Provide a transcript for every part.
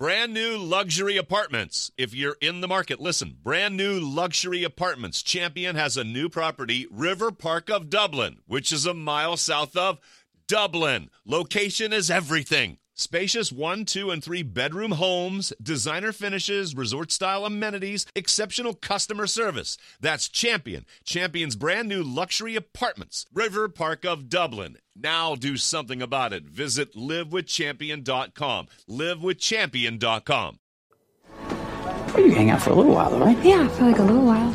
Brand new luxury apartments. If you're in the market, listen. Brand new luxury apartments. Champion has a new property, River Park of Dublin, which is a mile south of Dublin. Location is everything. Spacious 1, 2, and 3 bedroom homes, designer finishes, resort-style amenities, exceptional customer service. That's Champion. Champion's brand new luxury apartments, River Park of Dublin. Now do something about it. Visit livewithchampion.com. Livewithchampion.com. Well, you hang out for a little while, though, right? Yeah, for like a little while.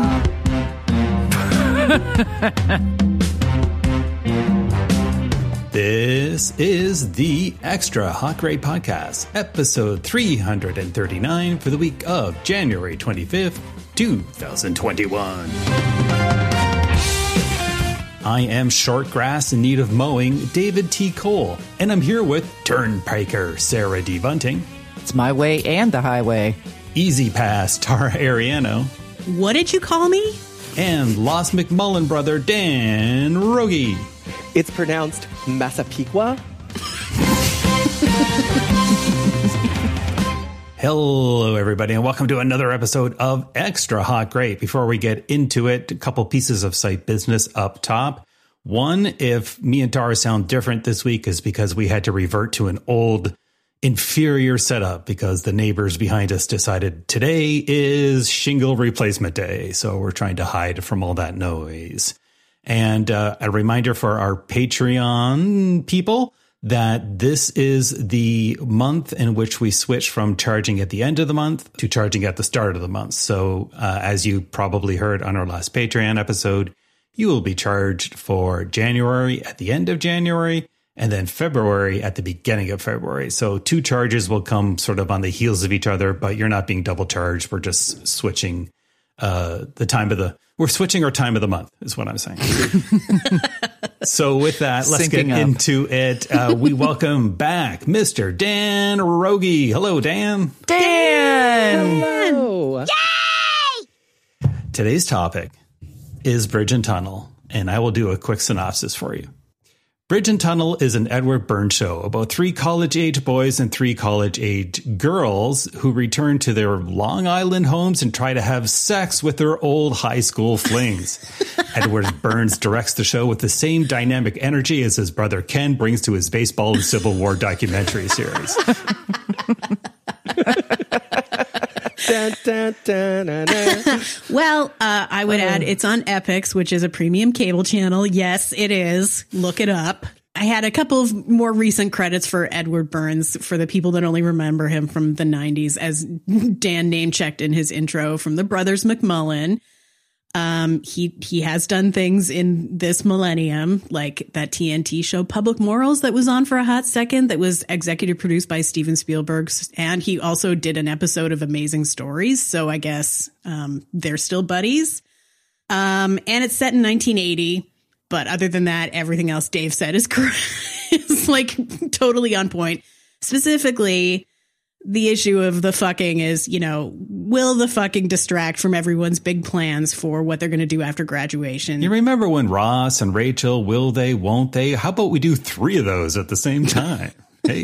Sure. This is the Extra Hot Grade Podcast, episode 339 for the week of January 25th, 2021. I am short grass in need of mowing, David T. Cole, and I'm here with Turnpiker, Sarah D. Bunting. It's my way and the highway. Easy Pass, Tara Ariano. What did you call me? And Lost McMullen brother, Dan Rogie. It's pronounced Massapequa. Hello, everybody, and welcome to another episode of Extra Hot Grade. Before we get into it, a couple pieces of site business up top. One, if me and Tara sound different this week is because we had to revert to an old, inferior setup because the neighbors behind us decided today is shingle replacement day. So we're trying to hide from all that noise. And a reminder for our Patreon people that this is the month in which we switch from charging at the end of the month to charging at the start of the month. So as you probably heard on our last Patreon episode, you will be charged for January at the end of January and then February at the beginning of February. So 2 charges will come sort of on the heels of each other, but you're not being double charged. We're just switching we're switching our time of the month is what I'm saying. So with that, let's get into it. We welcome back Mr. Dan Rogie. Hello, Dan. Dan! Hello. Yay! Today's topic is Bridge and Tunnel, and I will do a quick synopsis for you. Bridge and Tunnel is an Edward Burns show about 3 college-age boys and 3 college-age girls who return to their Long Island homes and try to have sex with their old high school flings. Edward Burns directs the show with the same dynamic energy as his brother Ken brings to his baseball and Civil War documentary series. Dun, dun, dun, dun, dun. Well, I would add it's on Epix, which is a premium cable channel. Yes, it is. Look it up. I had a couple of more recent credits for Edward Burns for the people that only remember him from the 90s, as Dan name-checked in his intro, from the Brothers McMullen. He has done things in this millennium, like that TNT show Public Morals that was on for a hot second, that was executive produced by Steven Spielberg. And he also did an episode of Amazing Stories. So I guess, they're still buddies. And it's set in 1980. But other than that, everything else Dave said is correct. It's like totally on point. Specifically, the issue of the fucking is, will the fucking distract from everyone's big plans for what they're going to do after graduation? You remember when Ross and Rachel, will they, won't they? How about we do 3 of those at the same time? Hey.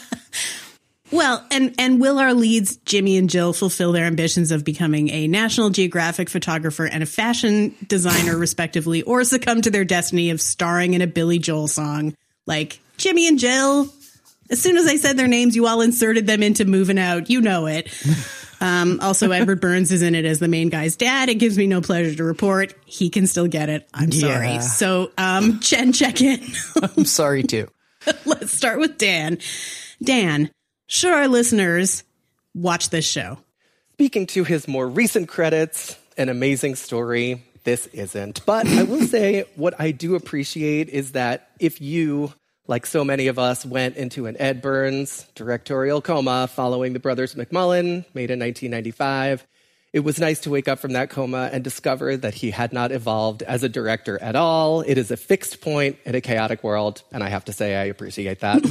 Well, and will our leads, Jimmy and Jill, fulfill their ambitions of becoming a National Geographic photographer and a fashion designer, respectively, or succumb to their destiny of starring in a Billy Joel song? Like, Jimmy and Jill, as soon as I said their names, you all inserted them into Moving Out. You know it. Also, Edward Burns is in it as the main guy's dad. It gives me no pleasure to report. He can still get it. I'm sorry. Yeah. So, Jen, check in. I'm sorry, too. Let's start with Dan. Dan, should our listeners watch this show? Speaking to his more recent credits, An Amazing Story, this isn't. But I will say what I do appreciate is that if you, like so many of us, went into an Ed Burns directorial coma following The Brothers McMullen, made in 1995, it was nice to wake up from that coma and discover that he had not evolved as a director at all. It is a fixed point in a chaotic world, and I have to say I appreciate that.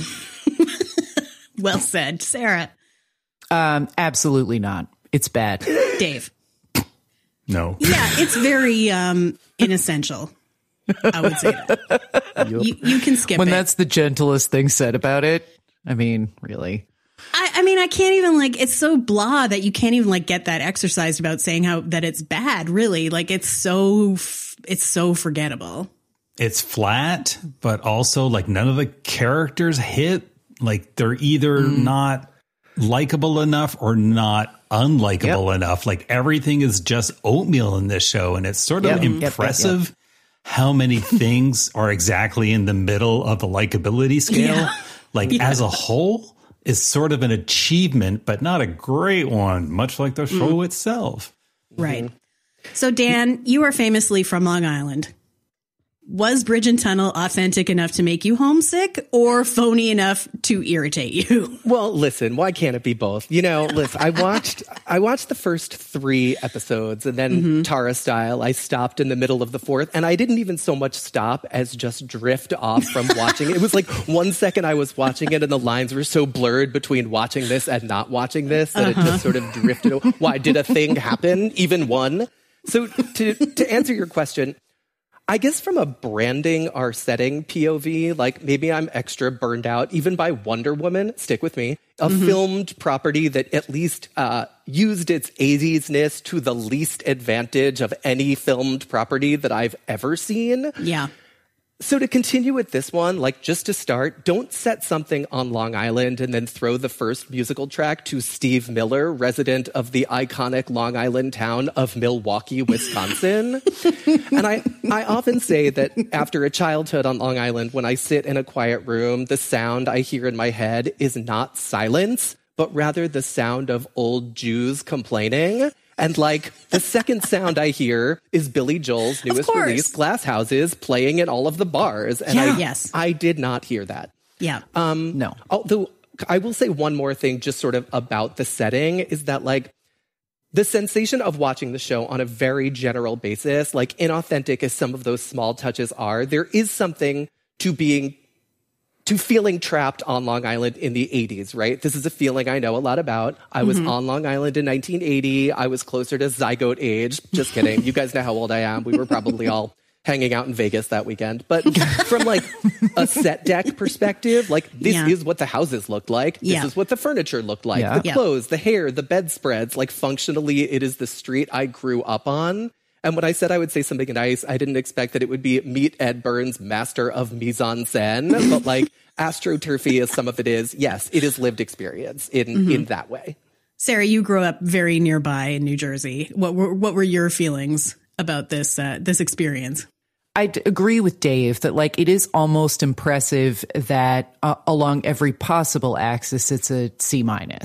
Well said. Sarah? Absolutely not. It's bad. Dave? No. Yeah, it's very inessential. I would say that. You can skip when it. that's the gentlest thing said about it. I mean, really. I mean, I can't even it's so blah that you can't even get that exercised about saying that it's bad, really. It's so forgettable. It's flat, but also none of the characters hit. They're either not likable enough or not unlikable enough. Everything is just oatmeal in this show. And it's sort of impressive how many things are exactly in the middle of the likability scale. As a whole is sort of an achievement, but not a great one, much like the show itself. Right. So, Dan, you are famously from Long Island. Was Bridge and Tunnel authentic enough to make you homesick or phony enough to irritate you? Well, listen, why can't it be both? Listen, I watched the first 3 episodes and then Tara style, I stopped in the middle of the 4th, and I didn't even so much stop as just drift off from watching it. It was 1 second I was watching it and the lines were so blurred between watching this and not watching this that it just sort of drifted. Why did a thing happen? Even one? So to answer your question, I guess from a branding or setting POV, maybe I'm extra burned out, even by Wonder Woman, stick with me, a filmed property that at least used its 80s-ness to the least advantage of any filmed property that I've ever seen. Yeah. So to continue with this one, just to start, don't set something on Long Island and then throw the first musical track to Steve Miller, resident of the iconic Long Island town of Milwaukee, Wisconsin. And I often say that after a childhood on Long Island, when I sit in a quiet room, the sound I hear in my head is not silence, but rather the sound of old Jews complaining. And the second sound I hear is Billy Joel's newest release, Glass Houses, playing in all of the bars. And I did not hear that. Yeah. No. Although I will say one more thing just sort of about the setting is that the sensation of watching the show on a very general basis, inauthentic as some of those small touches are, there is something to feeling trapped on Long Island in the 80s, right? This is a feeling I know a lot about. I was on Long Island in 1980. I was closer to zygote age. Just kidding. You guys know how old I am. We were probably all hanging out in Vegas that weekend. But from a set deck perspective, this is what the houses looked like. This is what the furniture looked like. The clothes, the hair, the bedspreads. Functionally, it is the street I grew up on. And when I said I would say something nice, I didn't expect that it would be meet Ed Burns, master of mise-en-scène, but astroturfy as some of it is. Yes, it is lived experience in that way. Sarah, you grew up very nearby in New Jersey. What were your feelings about this experience? I agree with Dave that it is almost impressive that along every possible axis it's a C-.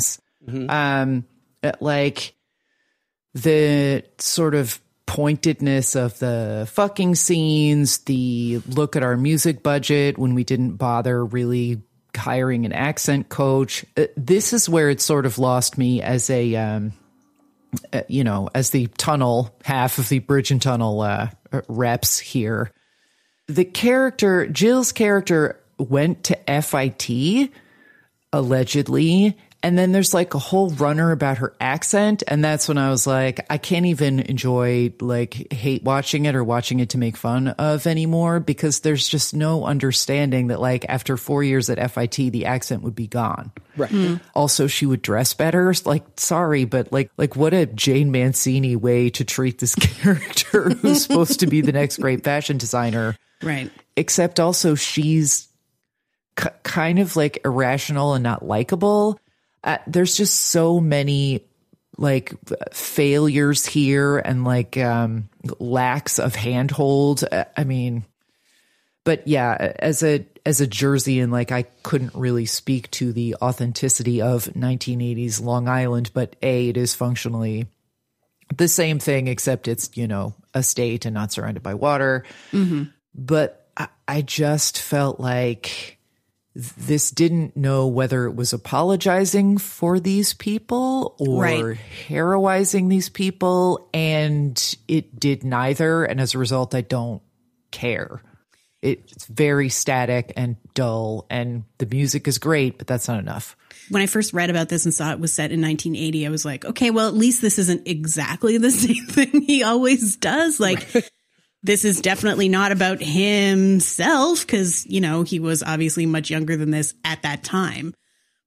The sort of pointedness of the fucking scenes, the look at our music budget when we didn't bother really hiring an accent coach. This is where it sort of lost me as as the tunnel, half of the Bridge and Tunnel reps here. Jill's character went to FIT, allegedly, and then there's a whole runner about her accent, and that's when I was like, I can't even enjoy hate watching it or watching it to make fun of anymore, because there's just no understanding that after 4 years at FIT the accent would be gone. Right. Also, she would dress better. Sorry, but what a Jane Mancini way to treat this character who's supposed to be the next great fashion designer. Right. Except also she's kind of irrational and not likable. There's just so many failures here and lacks of handhold. But yeah, as a Jerseyan, I couldn't really speak to the authenticity of 1980s Long Island, but it is functionally the same thing, except it's, a state and not surrounded by water. Mm-hmm. But I just felt like this didn't know whether it was apologizing for these people or heroizing these people, and it did neither. And as a result, I don't care. It's very static and dull, and the music is great, but that's not enough. When I first read about this and saw it was set in 1980, I was like, okay, well, at least this isn't exactly the same thing he always does. This is definitely not about himself because, he was obviously much younger than this at that time.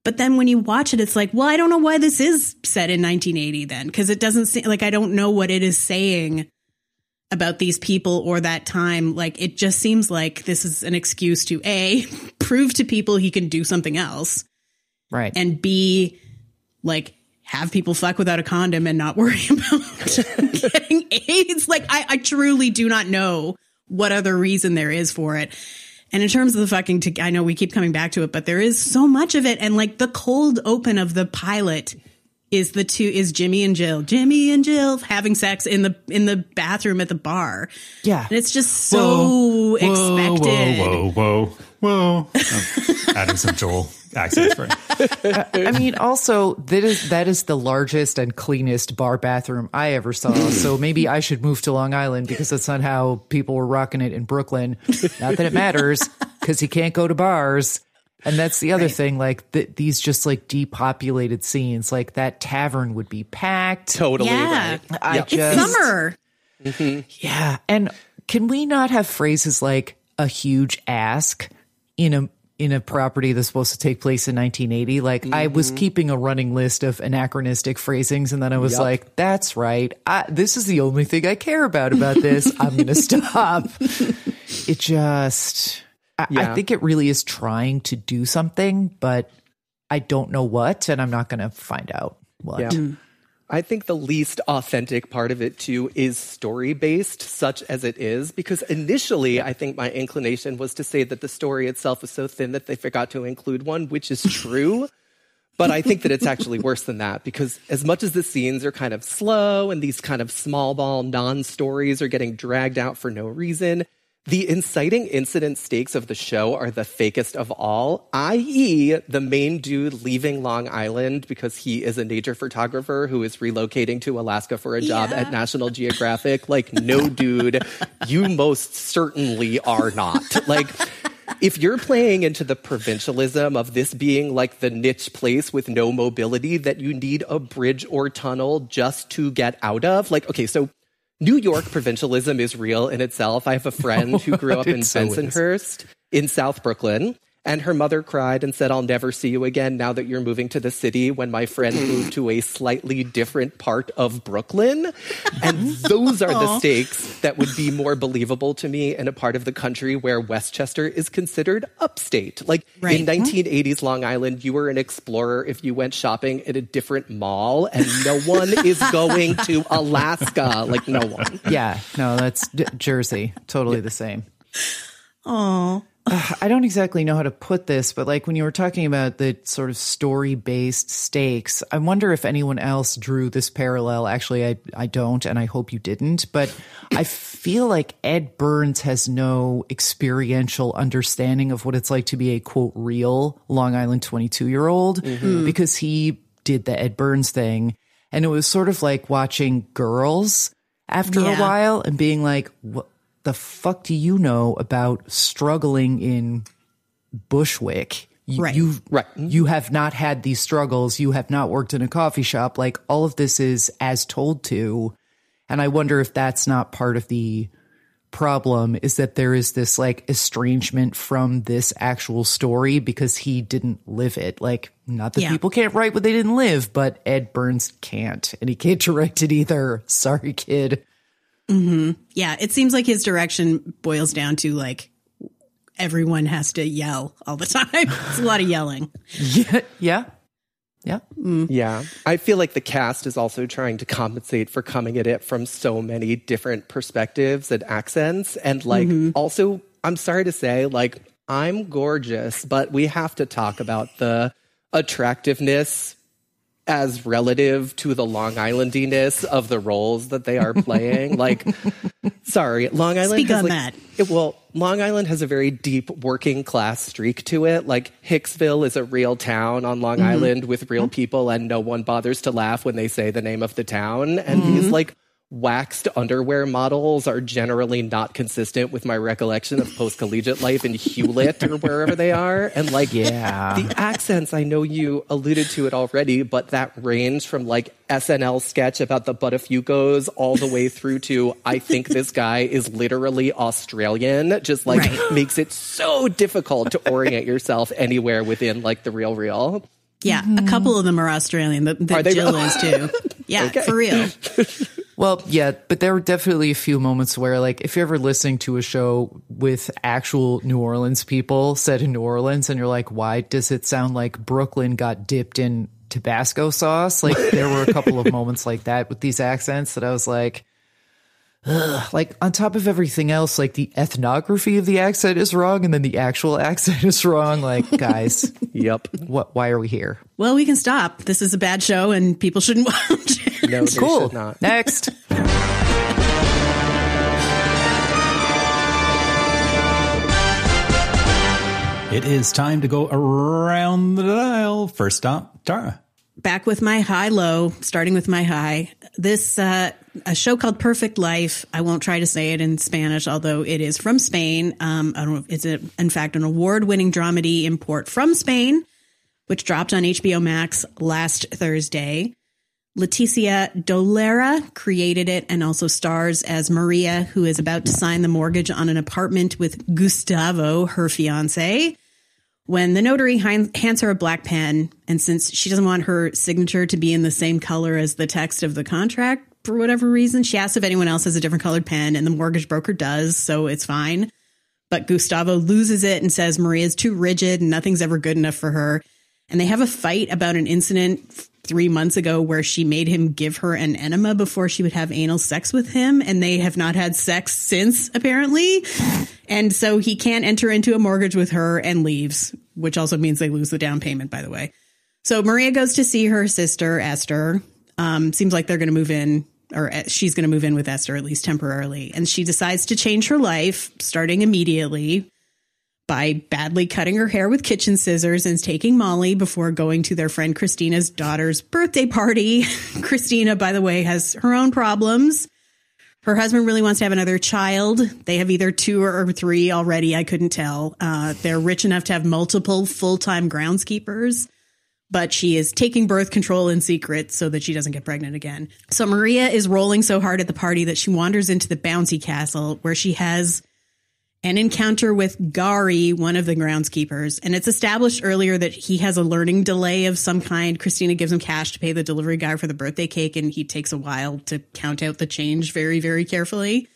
But then when you watch it, it's like, well, I don't know why this is set in 1980 then, because it doesn't seem like, I don't know what it is saying about these people or that time. Like, it just seems like this is an excuse to A, prove to people he can do something else. Right. And B, like, have people fuck without a condom and not worry about getting AIDS. Like, I truly do not know what other reason there is for it. And in terms of the fucking, I know we keep coming back to it, but there is so much of it. And like the cold open of the pilot is Jimmy and Jill having sex in the bathroom at the bar. Yeah. And it's just so expected. Whoa. Adding some Joel accents for it. I mean, also, that is the largest and cleanest bar bathroom I ever saw. So maybe I should move to Long Island because that's not how people were rocking it in Brooklyn. Not that it matters, because you can't go to bars. And that's the other thing, like these just like depopulated scenes, like that tavern would be packed. Totally Yeah. right. It's summer. Yeah. And can we not have phrases like a huge ask in a property that's supposed to take place in 1980? Like, I was keeping a running list of anachronistic phrasings, and then I was like, that's right. This is the only thing I care about this. I'm going to stop. It just... I think it really is trying to do something, but I don't know what, and I'm not going to find out what. Yeah. I think the least authentic part of it, too, is story-based, such as it is, because initially I think my inclination was to say that the story itself was so thin that they forgot to include one, which is true. But I think that it's actually worse than that, because as much as the scenes are kind of slow and these kind of small ball non-stories are getting dragged out for no reason, the inciting incident stakes of the show are the fakest of all, i.e. the main dude leaving Long Island because he is a nature photographer who is relocating to Alaska for a job at National Geographic. Like, no, dude, you most certainly are not. Like, if you're playing into the provincialism of this being like the niche place with no mobility that you need a bridge or tunnel just to get out of, like, okay, so New York provincialism is real in itself. I have a friend who grew up in Bensonhurst in South Brooklyn, and her mother cried and said, I'll never see you again now that you're moving to the city, when my friend moved to a slightly different part of Brooklyn. And those are the stakes that would be more believable to me in a part of the country where Westchester is considered upstate. Like, in 1980s Long Island, you were an explorer if you went shopping at a different mall, and no one is going to Alaska. Like, no one. Yeah, no, that's Jersey. Totally the same. Oh. I don't exactly know how to put this, but like when you were talking about the sort of story-based stakes, I wonder if anyone else drew this parallel. Actually, I don't, and I hope you didn't. But I feel like Ed Burns has no experiential understanding of what it's like to be a, quote, real Long Island 22-year-old, because he did the Ed Burns thing. And it was sort of like watching Girls after a while and being like, what the fuck do you know about struggling in Bushwick? You have not had these struggles. You have not worked in a coffee shop. Like, all of this is as told to. And I wonder if that's not part of the problem, is that there is this like estrangement from this actual story because he didn't live it. Like, not that people can't write what they didn't live, but Ed Burns can't, and he can't direct it either. Sorry, kid. Yeah, it seems like his direction boils down to like everyone has to yell all the time. It's a lot of yelling. Yeah. Yeah. I feel like the cast is also trying to compensate for coming at it from so many different perspectives and accents. And like, also, I'm sorry to say, like, I'm gorgeous, but we have to talk about the attractiveness as relative to the Long Islandiness of the roles that they are playing. Like, sorry, Long Island Speak has on like, that. Long Island has a very deep working class streak to it. Like, Hicksville is a real town on Long Island with real people, and no one bothers to laugh when they say the name of the town. And these like waxed underwear models are generally not consistent with my recollection of post-collegiate life in Hewlett or wherever they are. And like, the accents, I know you alluded to it already, but that range from like SNL sketch about the Buttafuoco's all the way through to I think this guy is literally Australian, just like makes it so difficult to orient yourself anywhere within like the real. Yeah, a couple of them are Australian. The Jill is too. Yeah, for real. Well, yeah, but there were definitely a few moments where, like, if you're ever listening to a show with actual New Orleans people set in New Orleans and you're like, why does it sound like Brooklyn got dipped in Tabasco sauce? Like, there were a couple of moments like that with these accents that I was like, ugh. Like, on top of everything else, like, the ethnography of the accent is wrong and then the actual accent is wrong. Like, guys. Yep. Why are we here? Well, we can stop. This is a bad show and people shouldn't watch it. No, they Cool. should not. Next. It is time to go around the dial. First stop, Tara. Back with my high-low, starting with my high. This, a show called Perfect Life. I won't try to say it in Spanish, although it is from Spain. I don't know. It's, in fact, an award-winning dramedy import from Spain, which dropped on HBO Max last Thursday. Leticia Dolera created it and also stars as Maria, who is about to sign the mortgage on an apartment with Gustavo, her fiancé, when the notary hands her a black pen. And since she doesn't want her signature to be in the same color as the text of the contract, for whatever reason, she asks if anyone else has a different colored pen, and the mortgage broker does, so it's fine. But Gustavo loses it and says Maria's too rigid and nothing's ever good enough for her. And they have a fight about an incident 3 months ago where she made him give her an enema before she would have anal sex with him. And they have not had sex since, apparently. And so he can't enter into a mortgage with her and leaves, which also means they lose the down payment, by the way. So Maria goes to see her sister, Esther. Seems like they're going to move in, or she's going to move in with Esther, at least temporarily. And she decides to change her life, starting immediately by badly cutting her hair with kitchen scissors and taking Molly before going to their friend Christina's daughter's birthday party. Christina, by the way, has her own problems. Her husband really wants to have another child. They have either 2 or 3 already. I couldn't tell. They're rich enough to have multiple full-time groundskeepers, but she is taking birth control in secret so that she doesn't get pregnant again. So Maria is rolling so hard at the party that she wanders into the bouncy castle where she has an encounter with Gary, one of the groundskeepers. And it's established earlier that he has a learning delay of some kind. Christina gives him cash to pay the delivery guy for the birthday cake, and he takes a while to count out the change very, very carefully.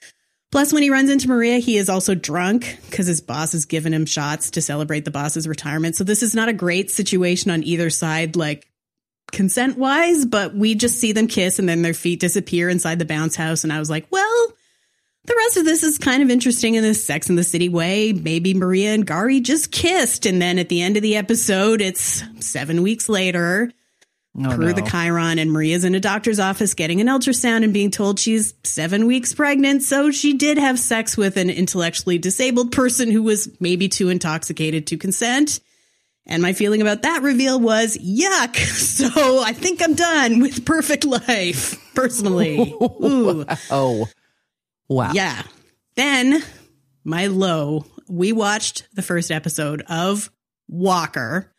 Plus, when he runs into Maria, he is also drunk because his boss has given him shots to celebrate the boss's retirement. So this is not a great situation on either side, like consent-wise, but we just see them kiss and then their feet disappear inside the bounce house. And I was like, well, the rest of this is kind of interesting in this Sex and the City way. Maybe Maria and Gary just kissed. And then at the end of the episode, it's 7 weeks later, per the Chiron, and Maria's in a doctor's office getting an ultrasound and being told she's 7 weeks pregnant. So she did have sex with an intellectually disabled person who was maybe too intoxicated to consent. And my feeling about that reveal was yuck. So I think I'm done with Perfect Life, personally. Ooh. Oh. Wow. Yeah. Then, my low, we watched the first episode of Walker.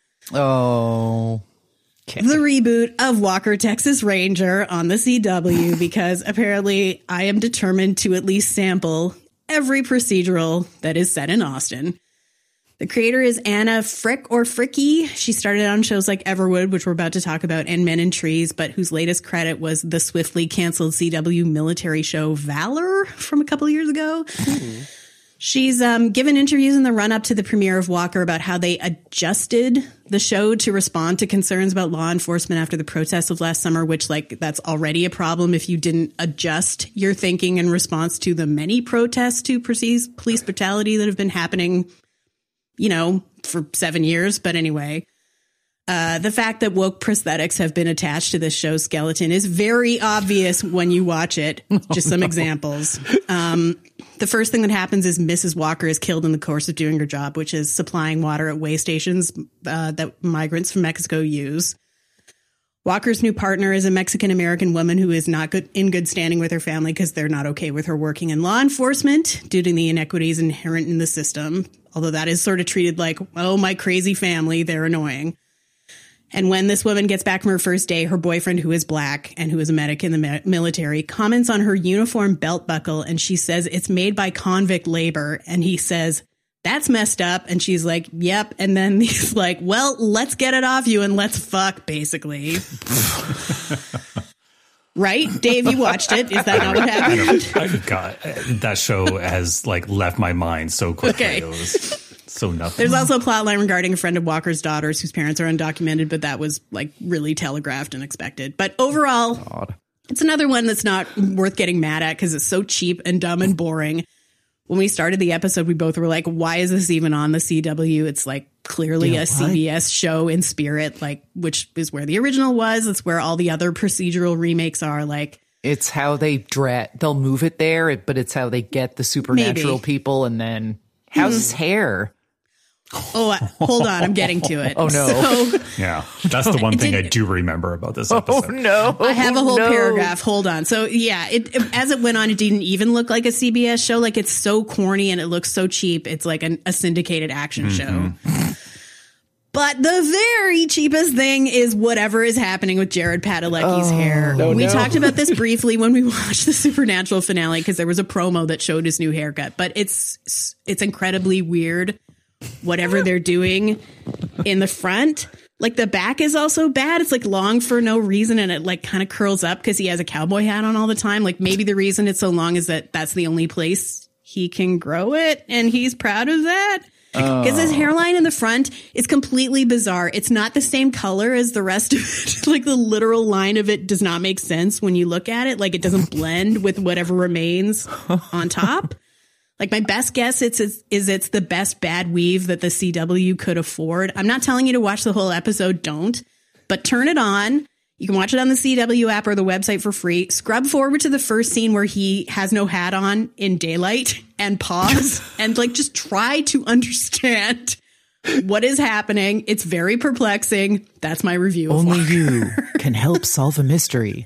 Oh. Okay. The reboot of Walker, Texas Ranger on the CW, because apparently I am determined to at least sample every procedural that is set in Austin. The creator is Anna Frick or Fricky. She started on shows like Everwood, which we're about to talk about, and Men in Trees, but whose latest credit was the swiftly canceled CW military show Valor from a couple of years ago. Mm-hmm. She's given interviews in the run-up to the premiere of Walker about how they adjusted the show to respond to concerns about law enforcement after the protests of last summer, which, like, that's already a problem if you didn't adjust your thinking in response to the many protests to police brutality that have been happening, you know, for 7 years. But anyway, the fact that woke prosthetics have been attached to this show's skeleton is very obvious when you watch it. Just some examples. The first thing that happens is Mrs. Walker is killed in the course of doing her job, which is supplying water at way stations that migrants from Mexico use. Walker's new partner is a Mexican-American woman who is not in good standing with her family because they're not okay with her working in law enforcement due to the inequities inherent in the system. Although that is sort of treated like, oh, my crazy family, they're annoying. And when this woman gets back from her first day, her boyfriend, who is black and who is a medic in the military, comments on her uniform belt buckle, and she says it's made by convict labor. And he says, that's messed up. And she's like, yep. And then he's like, well, let's get it off you and let's fuck, basically. Right? Dave, you watched it. Is that not what happened? I forgot. That show has like left my mind so quickly. Okay. It was so nothing. There's also a plot line regarding a friend of Walker's daughters whose parents are undocumented, but that was like really telegraphed and expected. But overall, it's another one that's not worth getting mad at because it's so cheap and dumb and boring. When we started the episode, we both were like, why is this even on the CW? It's like clearly a CBS show in spirit, like, which is where the original was. It's where all the other procedural remakes are. Like, it's how they'll move it there, but it's how they get the supernatural people. And then how's his hair? Oh, hold on. I'm getting to it. Oh, no. So, yeah, that's the one thing I do remember about this episode. Oh, no. I have a whole paragraph. Hold on. So, yeah, as it went on, it didn't even look like a CBS show. Like, it's so corny and it looks so cheap. It's like a syndicated action show. But the very cheapest thing is whatever is happening with Jared Padalecki's hair. We talked about this briefly when we watched the Supernatural finale because there was a promo that showed his new haircut. But it's incredibly weird. Whatever they're doing in the front, like the back is also bad. It's like long for no reason. And it like kind of curls up because he has a cowboy hat on all the time. Like maybe the reason it's so long is that that's the only place he can grow it. And he's proud of that because his hairline in the front is completely bizarre. It's not the same color as the rest of it. Like the literal line of it does not make sense when you look at it. Like it doesn't blend with whatever remains on top. Like my best guess it's the best bad weave that the CW could afford. I'm not telling you to watch the whole episode. Don't. But turn it on. You can watch it on the CW app or the website for free. Scrub forward to the first scene where he has no hat on in daylight and pause and like just try to understand what is happening. It's very perplexing. That's my review. Only you can help solve a mystery.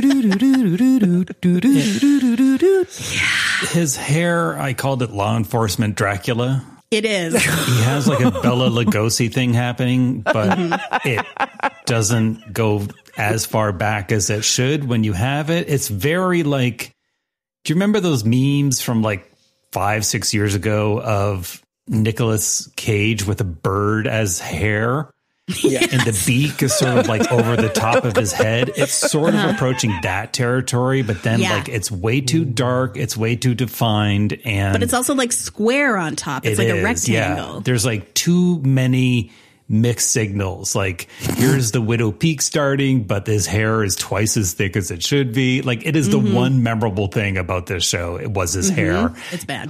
His hair, I called it law enforcement Dracula. It is. He has like a Bela Lugosi thing happening, but it doesn't go as far back as it should when you have it. It's very like, do you remember those memes from like 5-6 years ago of Nicolas Cage with a bird as hair? Yes. And the beak is sort of like over the top of his head. It's sort of approaching that territory, but then like it's way too dark. It's way too defined. But it's also like square on top. It's like a rectangle. Yeah. There's like too many mixed signals. Like here's the Widow Peak starting, but his hair is twice as thick as it should be. Like it is the one memorable thing about this show. It was his hair. It's bad.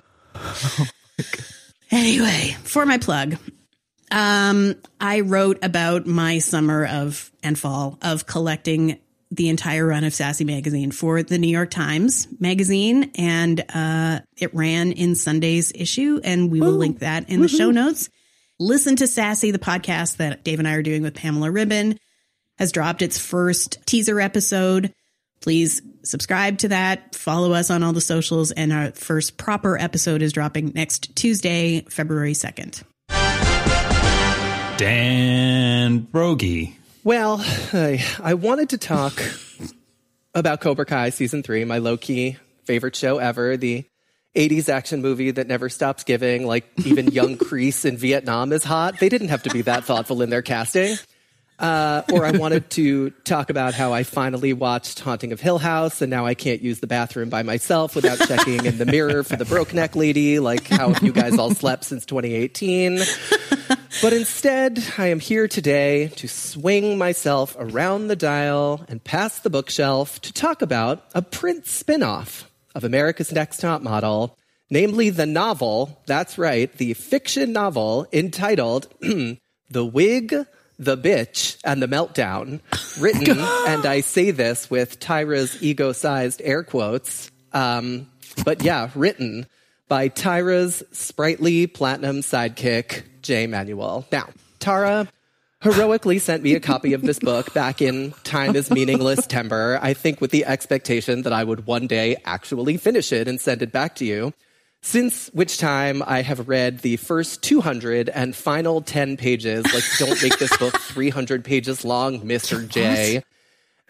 Anyway, for my plug. I wrote about my summer and fall of collecting the entire run of Sassy Magazine for the New York Times Magazine. And it ran in Sunday's issue, and we will link that in the show notes. Listen to Sassy, the podcast that Dave and I are doing with Pamela Ribon, has dropped its first teaser episode. Please subscribe to that. Follow us on all the socials. And our first proper episode is dropping next Tuesday, February 2nd. Dan Brogy. Well, I wanted to talk about Cobra Kai Season 3, my low-key favorite show ever, the 80s action movie that never stops giving, like even young Kreese in Vietnam is hot. They didn't have to be that thoughtful in their casting. Or I wanted to talk about how I finally watched Haunting of Hill House, and now I can't use the bathroom by myself without checking in the mirror for the broke neck lady, like how have you guys all slept since 2018? But instead, I am here today to swing myself around the dial and past the bookshelf to talk about a print spin-off of America's Next Top Model, namely the novel, that's right, the fiction novel entitled The Wig, The Bitch, and the Meltdown, written, and I say this with Tyra's ego-sized air quotes, but yeah, written by Tyra's sprightly platinum sidekick, Jay Manuel. Now, Tara heroically sent me a copy of this book back in Time is Meaningless Timber, I think with the expectation that I would one day actually finish it and send it back to you. Since which time I have read the first 200 and final 10 pages. Like, don't make this book 300 pages long, Mr. J.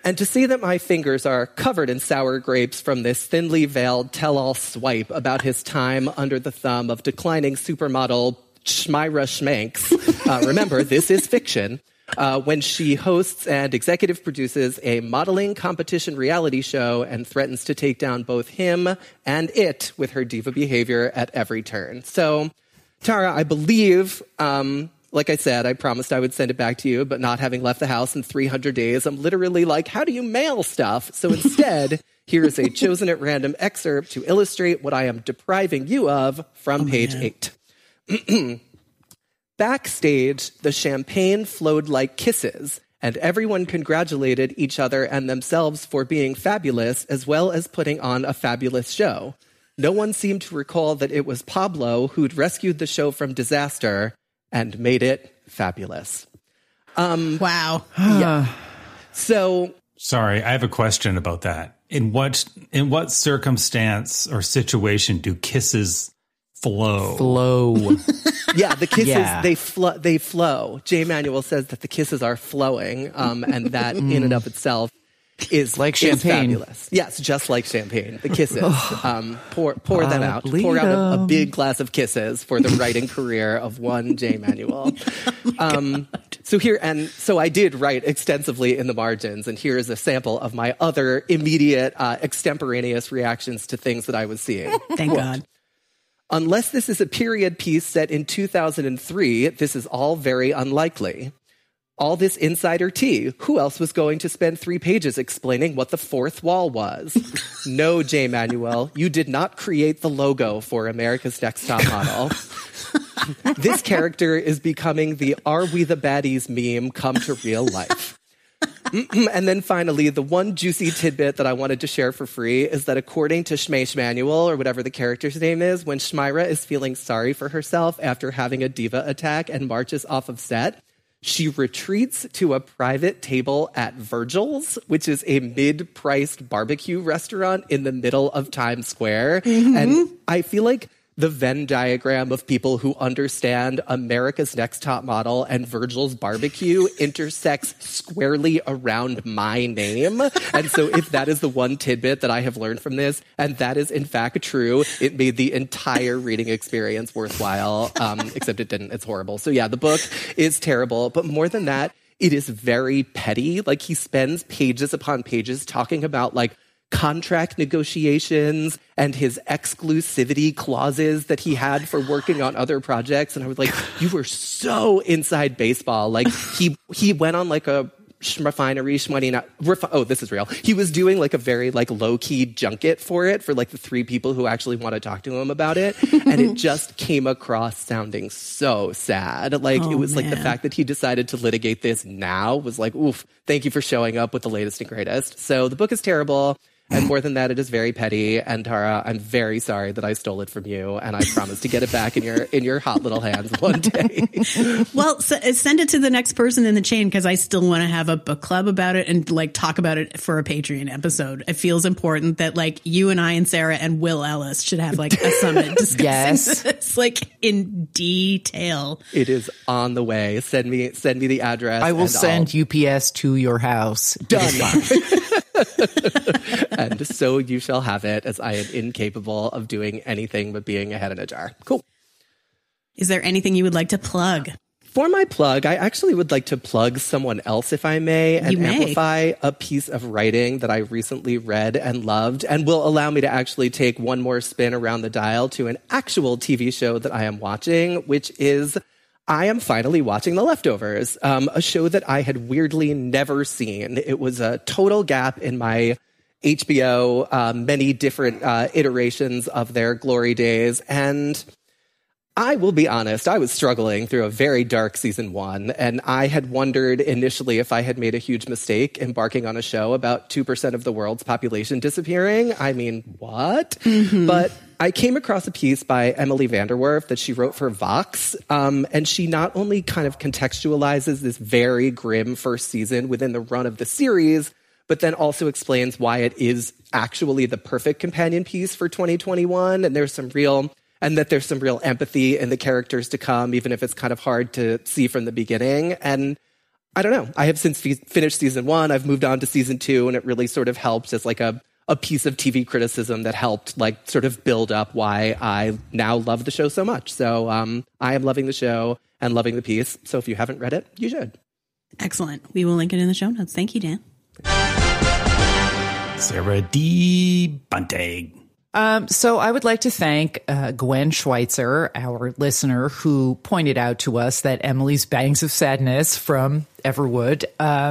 And to see that my fingers are covered in sour grapes from this thinly veiled tell-all swipe about his time under the thumb of declining supermodel Schmyra Schmanks. Remember, this is fiction. When she hosts and executive produces a modeling competition reality show and threatens to take down both him and it with her diva behavior at every turn. So, Tara, I believe, like I said, I promised I would send it back to you, but not having left the house in 300 days, I'm literally like, how do you mail stuff? So instead, here is a chosen at random excerpt to illustrate what I am depriving you of from page 8. Backstage, the champagne flowed like kisses, and everyone congratulated each other and themselves for being fabulous, as well as putting on a fabulous show. No one seemed to recall that it was Pablo who'd rescued the show from disaster and made it fabulous. Wow. Yeah. So, sorry, I have a question about that. In what circumstance or situation do kisses flow? Yeah, the kisses, they flow. J. Manuel says that the kisses are flowing, and that in and of itself is like champagne. Is fabulous. Yes, just like champagne. The kisses. Pour them out. Pour out a big glass of kisses for the writing career of one J. Manuel. So I did write extensively in the margins, and here is a sample of my other immediate extemporaneous reactions to things that I was seeing. Thank God. Unless this is a period piece set in 2003, this is all very unlikely. All this insider tea. Who else was going to spend 3 pages explaining what the fourth wall was? No, J. Manuel, you did not create the logo for America's Next Top Model. This character is becoming the Are We the Baddies meme come to real life. And then finally, the one juicy tidbit that I wanted to share for free is that according to Shmeish Manuel, or whatever the character's name is, when Schmyra is feeling sorry for herself after having a diva attack and marches off of set, she retreats to a private table at Virgil's, which is a mid-priced barbecue restaurant in the middle of Times Square. Mm-hmm. And I feel like the Venn diagram of people who understand America's Next Top Model and Virgil's Barbecue intersects squarely around my name. And so if that is the one tidbit that I have learned from this, and that is in fact true, it made the entire reading experience worthwhile, except it didn't. It's horrible. So yeah, the book is terrible. But more than that, it is very petty. Like, he spends pages upon pages talking about, like, contract negotiations and his exclusivity clauses that he had for working on other projects. And I was like, you were so inside baseball. Like, he went on like a refinery, this is real. He was doing like a very like low-key junket for it for like the 3 people who actually want to talk to him about it. And it just came across sounding so sad. Like, it was like the fact that he decided to litigate this now was like, oof, thank you for showing up with the latest and greatest. So the book is terrible. And more than that, it is very petty. And Tara, I'm very sorry that I stole it from you, and I promise to get it back in your hot little hands one day. Well, send it to the next person in the chain, because I still want to have a book club about it and like talk about it for a Patreon episode. It feels important that like you and I and Sarah and Will Ellis should have like a summit discussing this like in detail. It is on the way. Send me the address. I will send UPS to your house. Done. And so you shall have it, as I am incapable of doing anything but being a head in a jar. Cool. Is there anything you would like to plug? For my plug, I actually would like to plug someone else, if I may, and amplify a piece of writing that I recently read and loved, and will allow me to actually take one more spin around the dial to an actual TV show that I am watching, which is I am finally watching The Leftovers, a show that I had weirdly never seen. It was a total gap in my HBO, many different iterations of their glory days. And I will be honest, I was struggling through a very dark season 1, and I had wondered initially if I had made a huge mistake embarking on a show about 2% of the world's population disappearing. I mean, what? Mm-hmm. But I came across a piece by Emily Vanderwerf that she wrote for Vox, and she not only kind of contextualizes this very grim first season within the run of the series, but then also explains why it is actually the perfect companion piece for 2021, and there's some real empathy in the characters to come, even if it's kind of hard to see from the beginning. And I don't know. I have since finished season 1. I've moved on to season 2, and it really sort of helped as like a piece of TV criticism that helped like sort of build up why I now love the show so much. So I am loving the show and loving the piece. So if you haven't read it, you should. Excellent. We will link it in the show notes. Thank you, Dan. Sarah D. Bunting. So I would like to thank Gwen Schweitzer, our listener, who pointed out to us that Emily's Bangs of Sadness from Everwood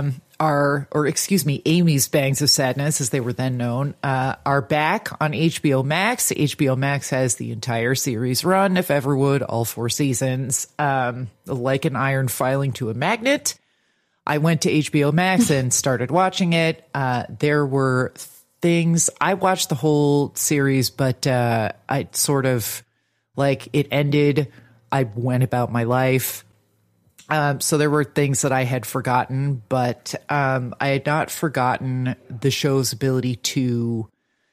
Amy's Bangs of Sadness, as they were then known, are back on HBO Max. HBO Max has the entire series run of Everwood, all 4 seasons, like an iron filing to a magnet. I went to HBO Max and started watching it. There were things. I watched the whole series, but I sort of like it ended. I went about my life. So there were things that I had forgotten, but I had not forgotten the show's ability to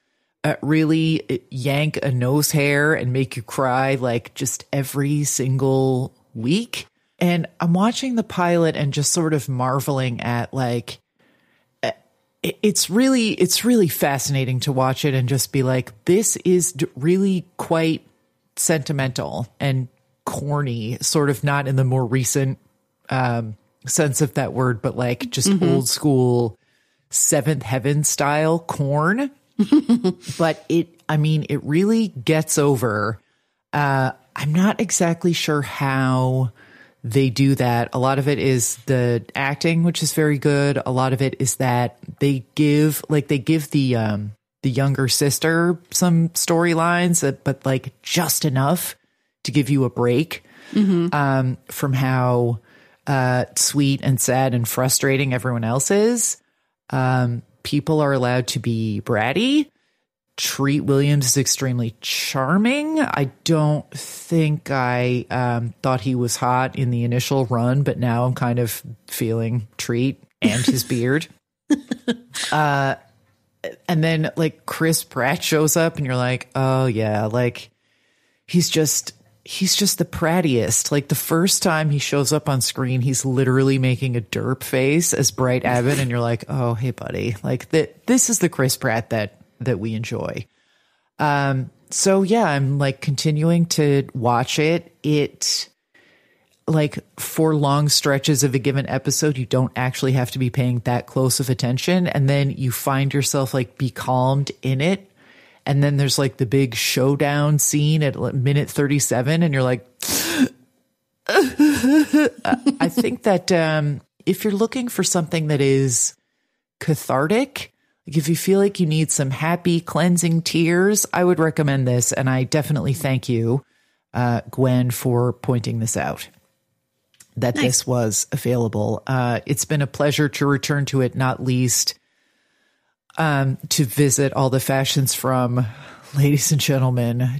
really yank a nose hair and make you cry like just every single week. And I'm watching the pilot and just sort of marveling at like, it's really fascinating to watch it and just be like, this is really quite sentimental and corny, sort of not in the more recent sense of that word, but like just old school Seventh Heaven style corn. But it really gets over. I'm not exactly sure how they do that. A lot of it is the acting, which is very good. A lot of it is that they give the younger sister some storylines, but like just enough to give you a break from how sweet and sad and frustrating everyone else is. People are allowed to be bratty. Treat Williams is extremely charming. I don't think I thought he was hot in the initial run, but now I'm kind of feeling Treat and his beard. And then like Chris Pratt shows up and you're like, oh yeah, like he's just the prattiest. Like the first time he shows up on screen, he's literally making a derp face as Bright Abbott. And you're like, oh, hey buddy, like this is the Chris Pratt that we enjoy. So yeah, I'm like continuing to watch it. It like for long stretches of a given episode, you don't actually have to be paying that close of attention. And then you find yourself like becalmed in it. And then there's like the big showdown scene at minute 37. And you're like, I think that, if you're looking for something that is cathartic, like if you feel like you need some happy cleansing tears, I would recommend this. And I definitely thank you, Gwen, for pointing this out, that this was available. It's been a pleasure to return to it, not least to visit all the fashions from, ladies and gentlemen,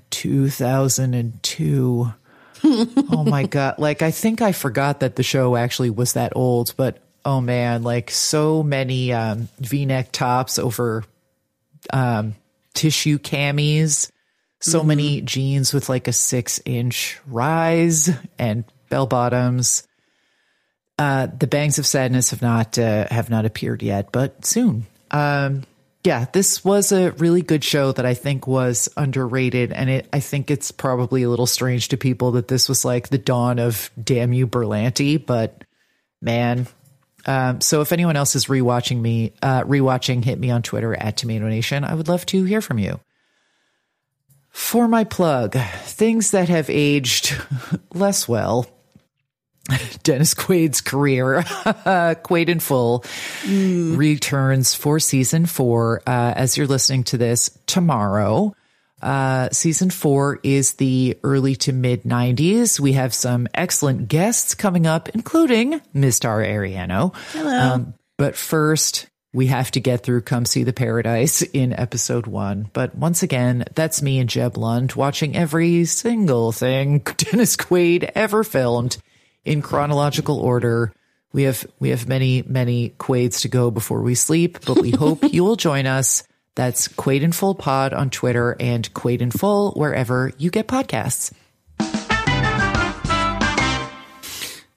2002. Oh my God. Like, I think I forgot that the show actually was that old, but oh man, like so many V-neck tops over tissue camis, so many jeans with like a 6-inch rise and bell bottoms. The Bangs of Sadness have not appeared yet, but soon. Yeah, this was a really good show that I think was underrated, and I think it's probably a little strange to people that this was like the dawn of Damn You Berlanti, but man. So if anyone else is rewatching, hit me on Twitter at Tomato Nation. I would love to hear from you. For my plug, things that have aged less well. Dennis Quaid's career, Quaid in Full, returns for season 4. As you're listening to this tomorrow, season 4 is the early to mid 90s. We have some excellent guests coming up, including Ms. Tara Ariano. Hello. But first, we have to get through Come See the Paradise in episode 1. But once again, that's me and Jeb Lund watching every single thing Dennis Quaid ever filmed in chronological order. We have many, many Quaids to go before we sleep, but we hope you will join us. That's Quaid in Full Pod on Twitter and Quaid in Full wherever you get podcasts.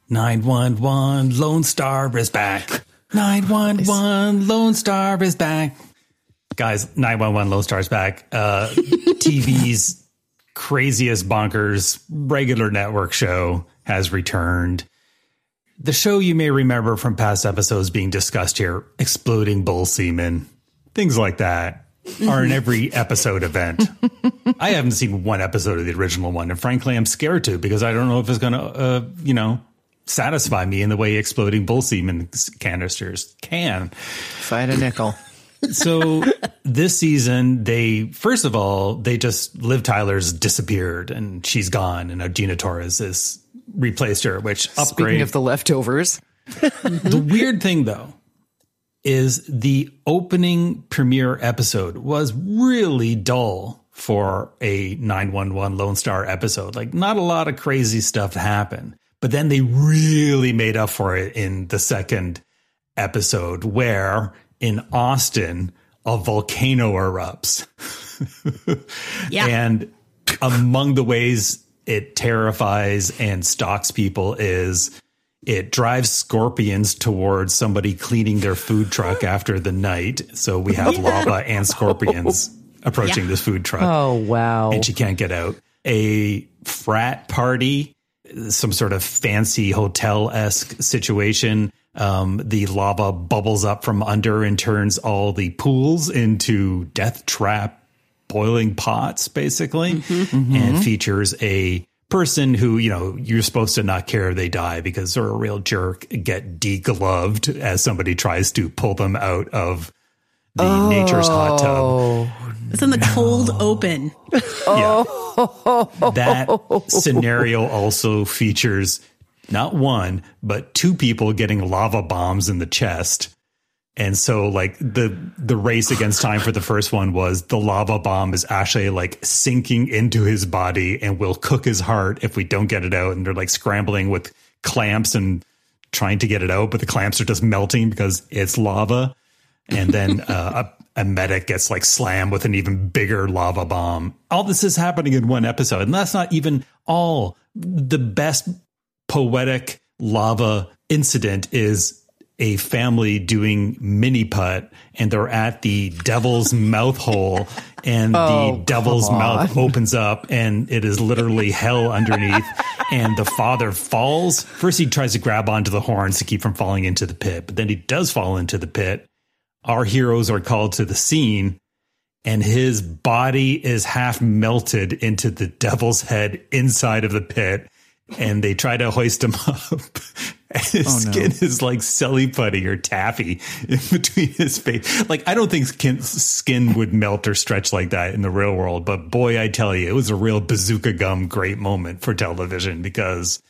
911 Lone Star is back. 911 Lone Star is back. Guys, 911 Lone Star is back. TV's craziest bonkers regular network show has returned. The show you may remember from past episodes being discussed here, exploding bull semen, things like that, are in every episode event. I haven't seen one episode of the original one, and frankly, I'm scared to because I don't know if it's going to, satisfy me in the way exploding bull semen canisters can. Find a nickel. So this season, Liv Tyler's disappeared and she's gone, and now Gina Torres has replaced her, which upgrade. Speaking of the leftovers. The weird thing, though, is the opening premiere episode was really dull for a 911 Lone Star episode. Like, not a lot of crazy stuff happened. But then they really made up for it in the second episode, where in Austin, a volcano erupts. Yeah. And among the ways it terrifies and stalks people is it drives scorpions towards somebody cleaning their food truck after the night. So we have lava and scorpions approaching this food truck. Oh, wow. And she can't get out. A frat party, some sort of fancy hotel-esque situation. The lava bubbles up from under and turns all the pools into death trap boiling pots, basically, and features a person who, you're supposed to not care if they die because they're a real jerk, get degloved as somebody tries to pull them out of the nature's hot tub. It's in the cold open. Yeah. That scenario also features not one, but two people getting lava bombs in the chest. And so like the race against time for the first one was the lava bomb is actually like sinking into his body and will cook his heart if we don't get it out. And they're like scrambling with clamps and trying to get it out, but the clamps are just melting because it's lava. And then a medic gets like slammed with an even bigger lava bomb. All this is happening in one episode. And that's not even all. The best poetic lava incident is a family doing mini putt, and they're at the devil's mouth hole, and the devil's mouth opens up, and it is literally hell underneath. And the father falls. First, he tries to grab onto the horns to keep from falling into the pit, but then he does fall into the pit. Our heroes are called to the scene, and his body is half melted into the devil's head inside of the pit. And they try to hoist him up. And his skin is like silly putty or taffy in between his face. Like, I don't think skin would melt or stretch like that in the real world. But boy, I tell you, it was a real bazooka gum great moment for television because,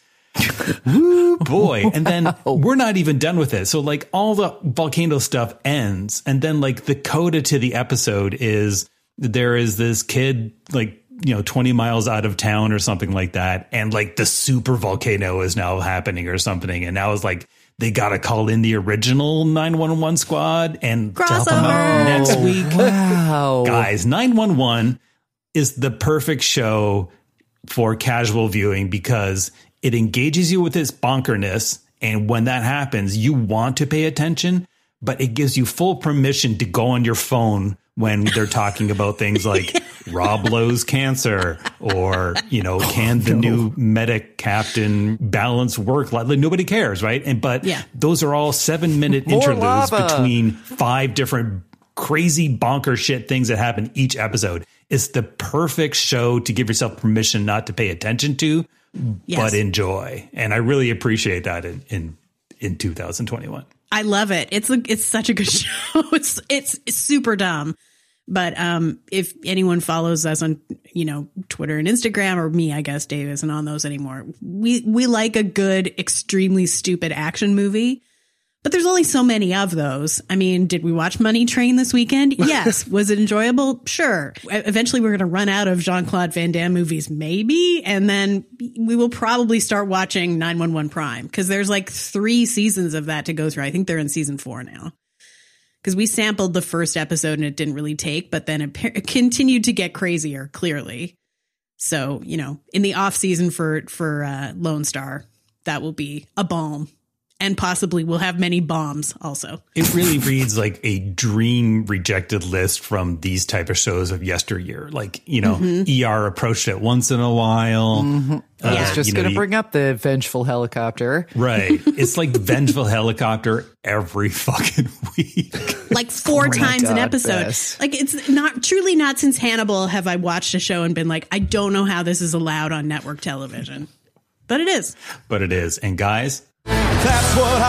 woo, boy. And then we're not even done with it. So like all the volcano stuff ends. And then like the coda to the episode is there is this kid like, 20 miles out of town or something like that. And like the super volcano is now happening or something. And now it's like, they got to call in the original 911 squad and help them out next week. Wow. Guys, 911 is the perfect show for casual viewing because it engages you with its bonkerness. And when that happens, you want to pay attention, but it gives you full permission to go on your phone when they're talking about things like Rob Lowe's cancer or, can the new medic captain balance work? Like, nobody cares, right? But those are all 7-minute interludes between 5 different crazy bonker shit things that happen each episode. It's the perfect show to give yourself permission not to pay attention to, but enjoy. And I really appreciate that in 2021. I love it. It's such a good show. It's super dumb. But if anyone follows us on, Twitter and Instagram, or me, I guess Dave isn't on those anymore. We like a good, extremely stupid action movie. But there's only so many of those. I mean, did we watch Money Train this weekend? Yes. Was it enjoyable? Sure. Eventually, we're going to run out of Jean-Claude Van Damme movies, maybe. And then we will probably start watching 911 Prime because there's like 3 seasons of that to go through. I think they're in season 4 now. Because we sampled the first episode and it didn't really take, but then it continued to get crazier, clearly. So, in the off season for Lone Star, that will be a balm. And possibly we'll have many bombs also. It really reads like a dream rejected list from these type of shows of yesteryear. Like, ER approached it once in a while. I was just going to bring up the Vengeful Helicopter. Right. It's like Vengeful Helicopter every fucking week. Like 4 times an episode. Best. Like it's not since Hannibal have I watched a show and been like, I don't know how this is allowed on network television. But it is. But it is. And guys, that's what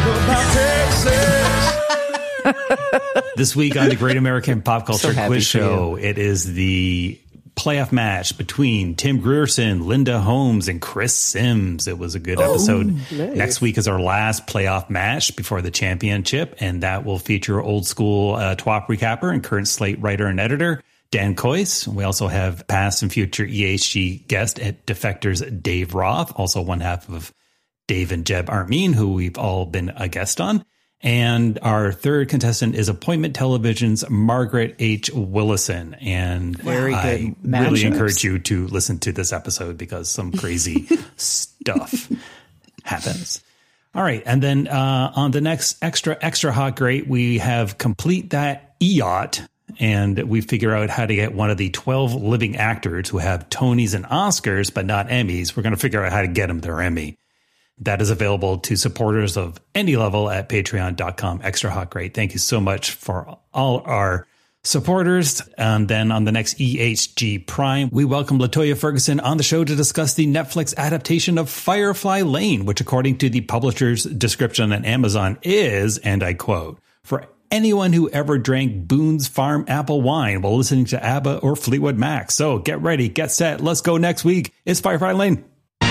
I like about Texas. this week on the Great American Pop Culture So Quiz happy for Show, you. it is the playoff match between Tim Grierson, Linda Holmes, and Chris Sims. It was a good episode. nice. Next week is our last playoff match before the championship, and that will feature old school TWAP recapper and current Slate writer and editor Dan Coyce. We also have past and future EHG guest at Defectors Dave Roth, also one half of Dave and Jeb Armin, who we've all been a guest on. And our third contestant is Appointment Television's Margaret H. Willison. And Very I good really matchups. encourage you to listen to this episode because some crazy stuff happens. All right. And then on the next extra hot great, we have Complete That EOT. And we figure out how to get one of the 12 living actors who have Tonys and Oscars, but not Emmys. We're going to figure out how to get them their Emmy. That is available to supporters of any level at patreon.com. Extra hot great. Thank you so much for all our supporters. And then on the next EHG Prime, we welcome LaToya Ferguson on the show to discuss the Netflix adaptation of Firefly Lane, which according to the publisher's description on Amazon is, and I quote, for anyone who ever drank Boone's Farm apple wine while listening to ABBA or Fleetwood Mac. So get ready, get set. Let's go next week. It's Firefly Lane.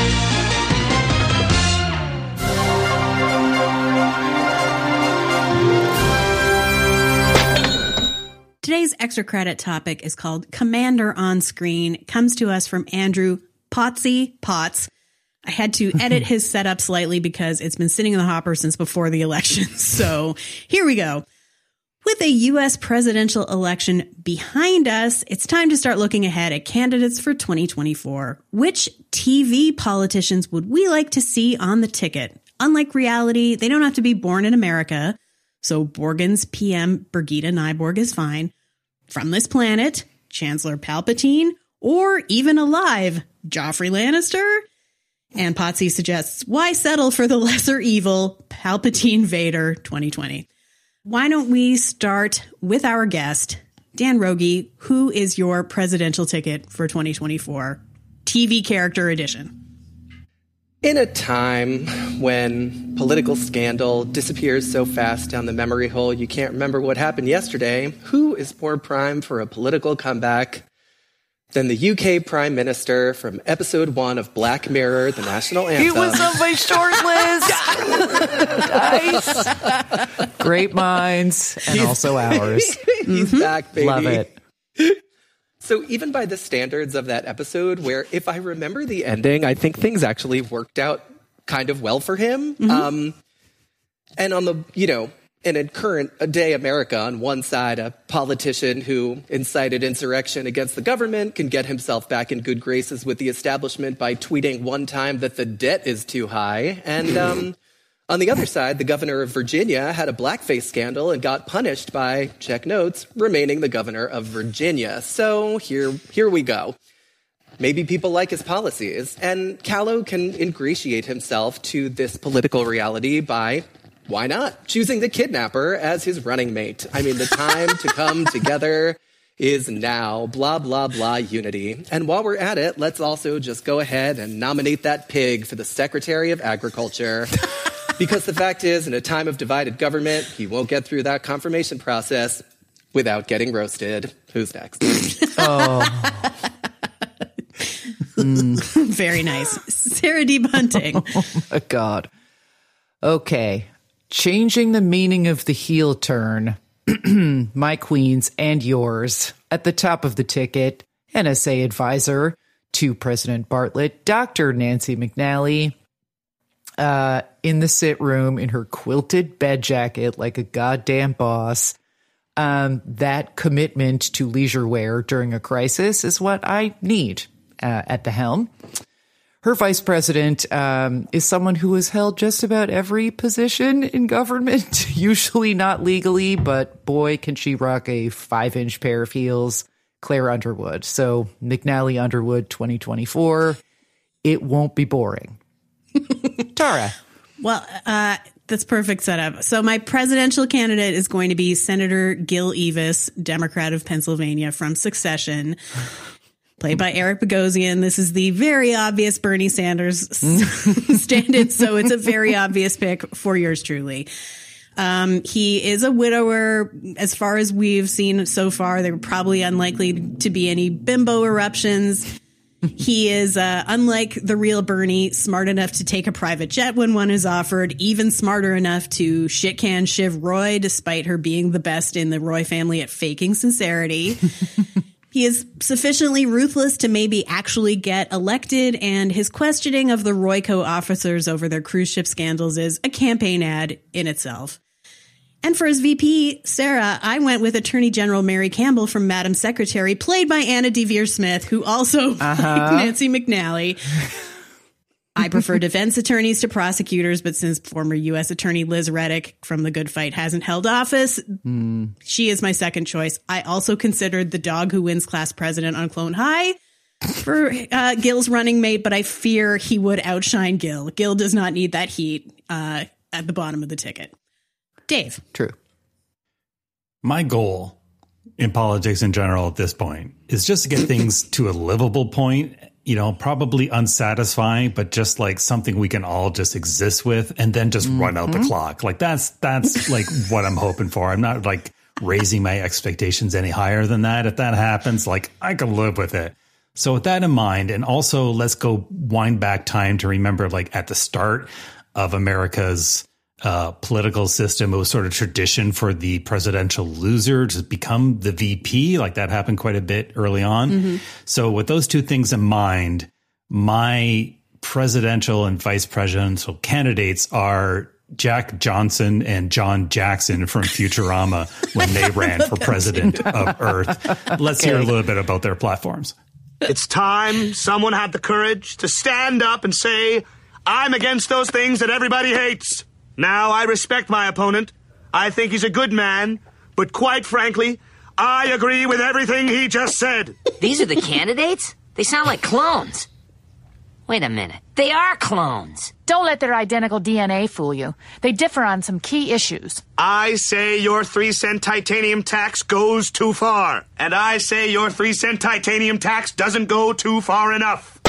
Today's extra credit topic is called Commander on Screen. It comes to us from Andrew Potsy Potts. I had to edit his setup slightly because it's been sitting in the hopper since before the election. So here we go. With a U.S. presidential election behind us, it's time to start looking ahead at candidates for 2024. Which TV politicians would we like to see on the ticket? Unlike reality, they don't have to be born in America. So Borgen's PM Birgitta Nyborg is fine. From this planet, Chancellor Palpatine, or even alive, Joffrey Lannister? And Potsy suggests, why settle for the lesser evil, Palpatine Vader 2020? Why don't we start with our guest, Dan Rogie, who is your presidential ticket for 2024? TV character edition. In a time when political scandal disappears so fast down the memory hole you can't remember what happened yesterday, who is more primed for a political comeback than the UK Prime Minister from episode 1 of Black Mirror, the national anthem? He was on my short list. Nice. Great minds, and also ours. He's back, baby. Love it. So even by the standards of that episode, where if I remember the ending, I think things actually worked out kind of well for him. And on the, in a current day America, on one side, a politician who incited insurrection against the government can get himself back in good graces with the establishment by tweeting one time that the debt is too high. And on the other side, the governor of Virginia had a blackface scandal and got punished by, check notes, remaining the governor of Virginia. So here we go. Maybe people like his policies. And Callow can ingratiate himself to this political reality by, why not, choosing the kidnapper as his running mate. I mean, the time to come together is now. Blah, blah, blah, unity. And while we're at it, let's also just go ahead and nominate that pig for the Secretary of Agriculture. Because the fact is, in a time of divided government, he won't get through that confirmation process without getting roasted. Who's next? Very nice. Sarah D. Bunting. Oh, my God. Okay. Changing the meaning of the heel turn. My queens and yours. At the top of the ticket, NSA advisor to President Bartlett, Dr. Nancy McNally. In the sit room in her quilted bed jacket like a goddamn boss. That commitment to leisure wear during a crisis is what I need at the helm. her vice president is someone who has held just about every position in government, usually not legally, but boy, can she rock a 5-inch pair of heels. Claire Underwood. So McNally Underwood 2024. It won't be boring. Tara. Well, that's perfect setup. So my presidential candidate is going to be Senator Gil Evis, Democrat of Pennsylvania from Succession, played by Eric Bogosian. This is the very obvious Bernie Sanders stand-in, so it's a very obvious pick for yours truly. He is a widower. As far as we've seen so far, there are probably unlikely to be any bimbo eruptions. He is, unlike the real Bernie, smart enough to take a private jet when one is offered, even smarter enough to shit-can Shiv Roy, despite her being the best in the Roy family at faking sincerity. He is sufficiently ruthless to maybe actually get elected, and his questioning of the Royco officers over their cruise ship scandals is a campaign ad in itself. And for his VP, Sarah, I went with Attorney General Mary Campbell from Madam Secretary, played by Anna Deavere Smith, who also played Nancy McNally. I prefer defense attorneys to prosecutors, but since former U.S. Attorney Liz Reddick from The Good Fight hasn't held office, she is my second choice. I also considered the dog who wins class president on Clone High for Gil's running mate, but I fear he would outshine Gil. Gil does not need that heat at the bottom of the ticket. Dave. True. My goal in politics in general at this point is just to get things to a livable point, you know, probably unsatisfying, but just like something we can all just exist with and then just run out the clock. Like that's like what I'm hoping for. I'm not like raising my expectations any higher than that. If that happens, like I can live with it. So with that in mind, and also let's go wind back time to remember like at the start of America's political system, it was sort of tradition for the presidential loser to become the VP. Like that happened quite a bit early on. So with those two things in mind, my presidential and vice presidential candidates are Jack Johnson and John Jackson from Futurama when they ran for president of Earth. Let's hear a little bit about their platforms. It's time someone had the courage to stand up and say, I'm against those things that everybody hates. Now, I respect my opponent. I think he's a good man. But quite frankly, I agree with everything he just said. These are the candidates? They sound like clones. Wait a minute. They are clones. Don't let their identical DNA fool you. They differ on some key issues. I say your 3-cent titanium tax goes too far. And I say your 3-cent titanium tax doesn't go too far enough.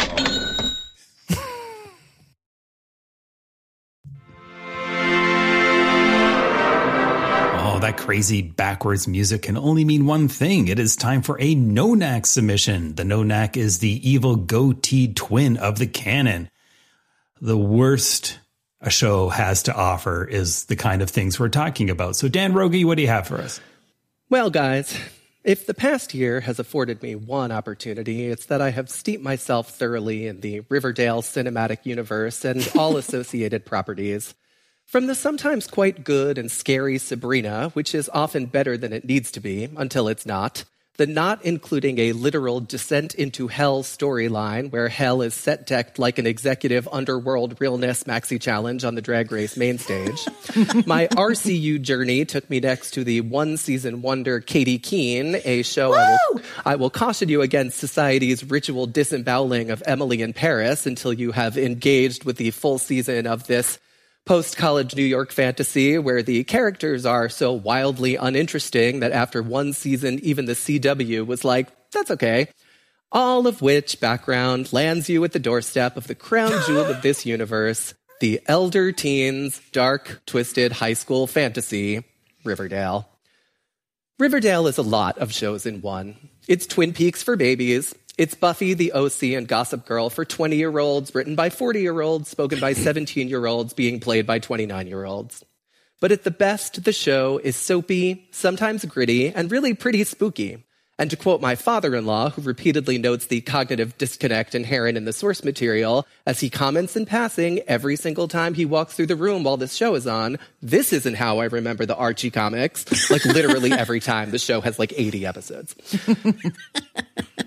That crazy backwards music can only mean one thing. It is time for a No-Knack submission. The No-Knack is the evil goateed twin of the canon. The worst a show has to offer is the kind of things we're talking about. So Dan Rogie, what do you have for us? Well, guys, if the past year has afforded me one opportunity, it's that I have steeped myself thoroughly in the Riverdale cinematic universe and all associated properties. From the sometimes quite good and scary Sabrina, which is often better than it needs to be, until it's not, the not including a literal descent into hell storyline where hell is set decked like an executive underworld realness maxi challenge on the Drag Race main stage. My RCU journey took me next to the one-season wonder Katie Keene, a show I will caution you against society's ritual disemboweling of Emily in Paris until you have engaged with the full season of this post-college New York fantasy where the characters are so wildly uninteresting that after one season, even the CW was like, that's okay. All of which background lands you at the doorstep of the crown jewel of this universe, the elder teens, dark, twisted high school fantasy, Riverdale. Riverdale is a lot of shows in one. It's Twin Peaks for babies. It's Buffy, the OC, and Gossip Girl for 20-year-olds, written by 40-year-olds, spoken by 17-year-olds, being played by 29-year-olds. But at the best, the show is soapy, sometimes gritty, and really pretty spooky. And to quote my father-in-law, who repeatedly notes the cognitive disconnect inherent in the source material, as he comments in passing every single time he walks through the room while this show is on, this isn't how I remember the Archie comics. Like literally every time. The show has like 80 episodes.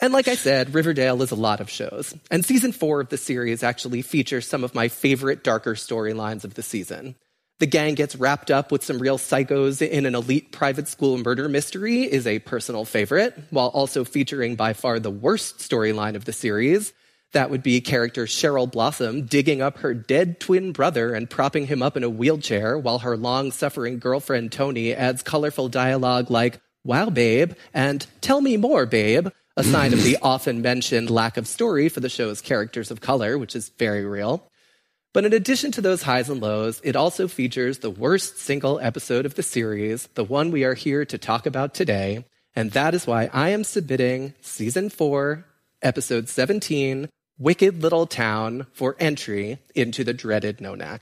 And like I said, Riverdale is a lot of shows. And season 4 of the series actually features some of my favorite darker storylines of the season. The gang gets wrapped up with some real psychos in an elite private school murder mystery is a personal favorite, while also featuring by far the worst storyline of the series. That would be character Cheryl Blossom digging up her dead twin brother and propping him up in a wheelchair while her long-suffering girlfriend Tony adds colorful dialogue like, "Wow, babe," and "Tell me more, babe," a sign of the often-mentioned lack of story for the show's characters of color, which is very real. But in addition to those highs and lows, it also features the worst single episode of the series, the one we are here to talk about today, and that is why I am submitting Season 4, Episode 17, Wicked Little Town, for entry into the dreaded NONAC.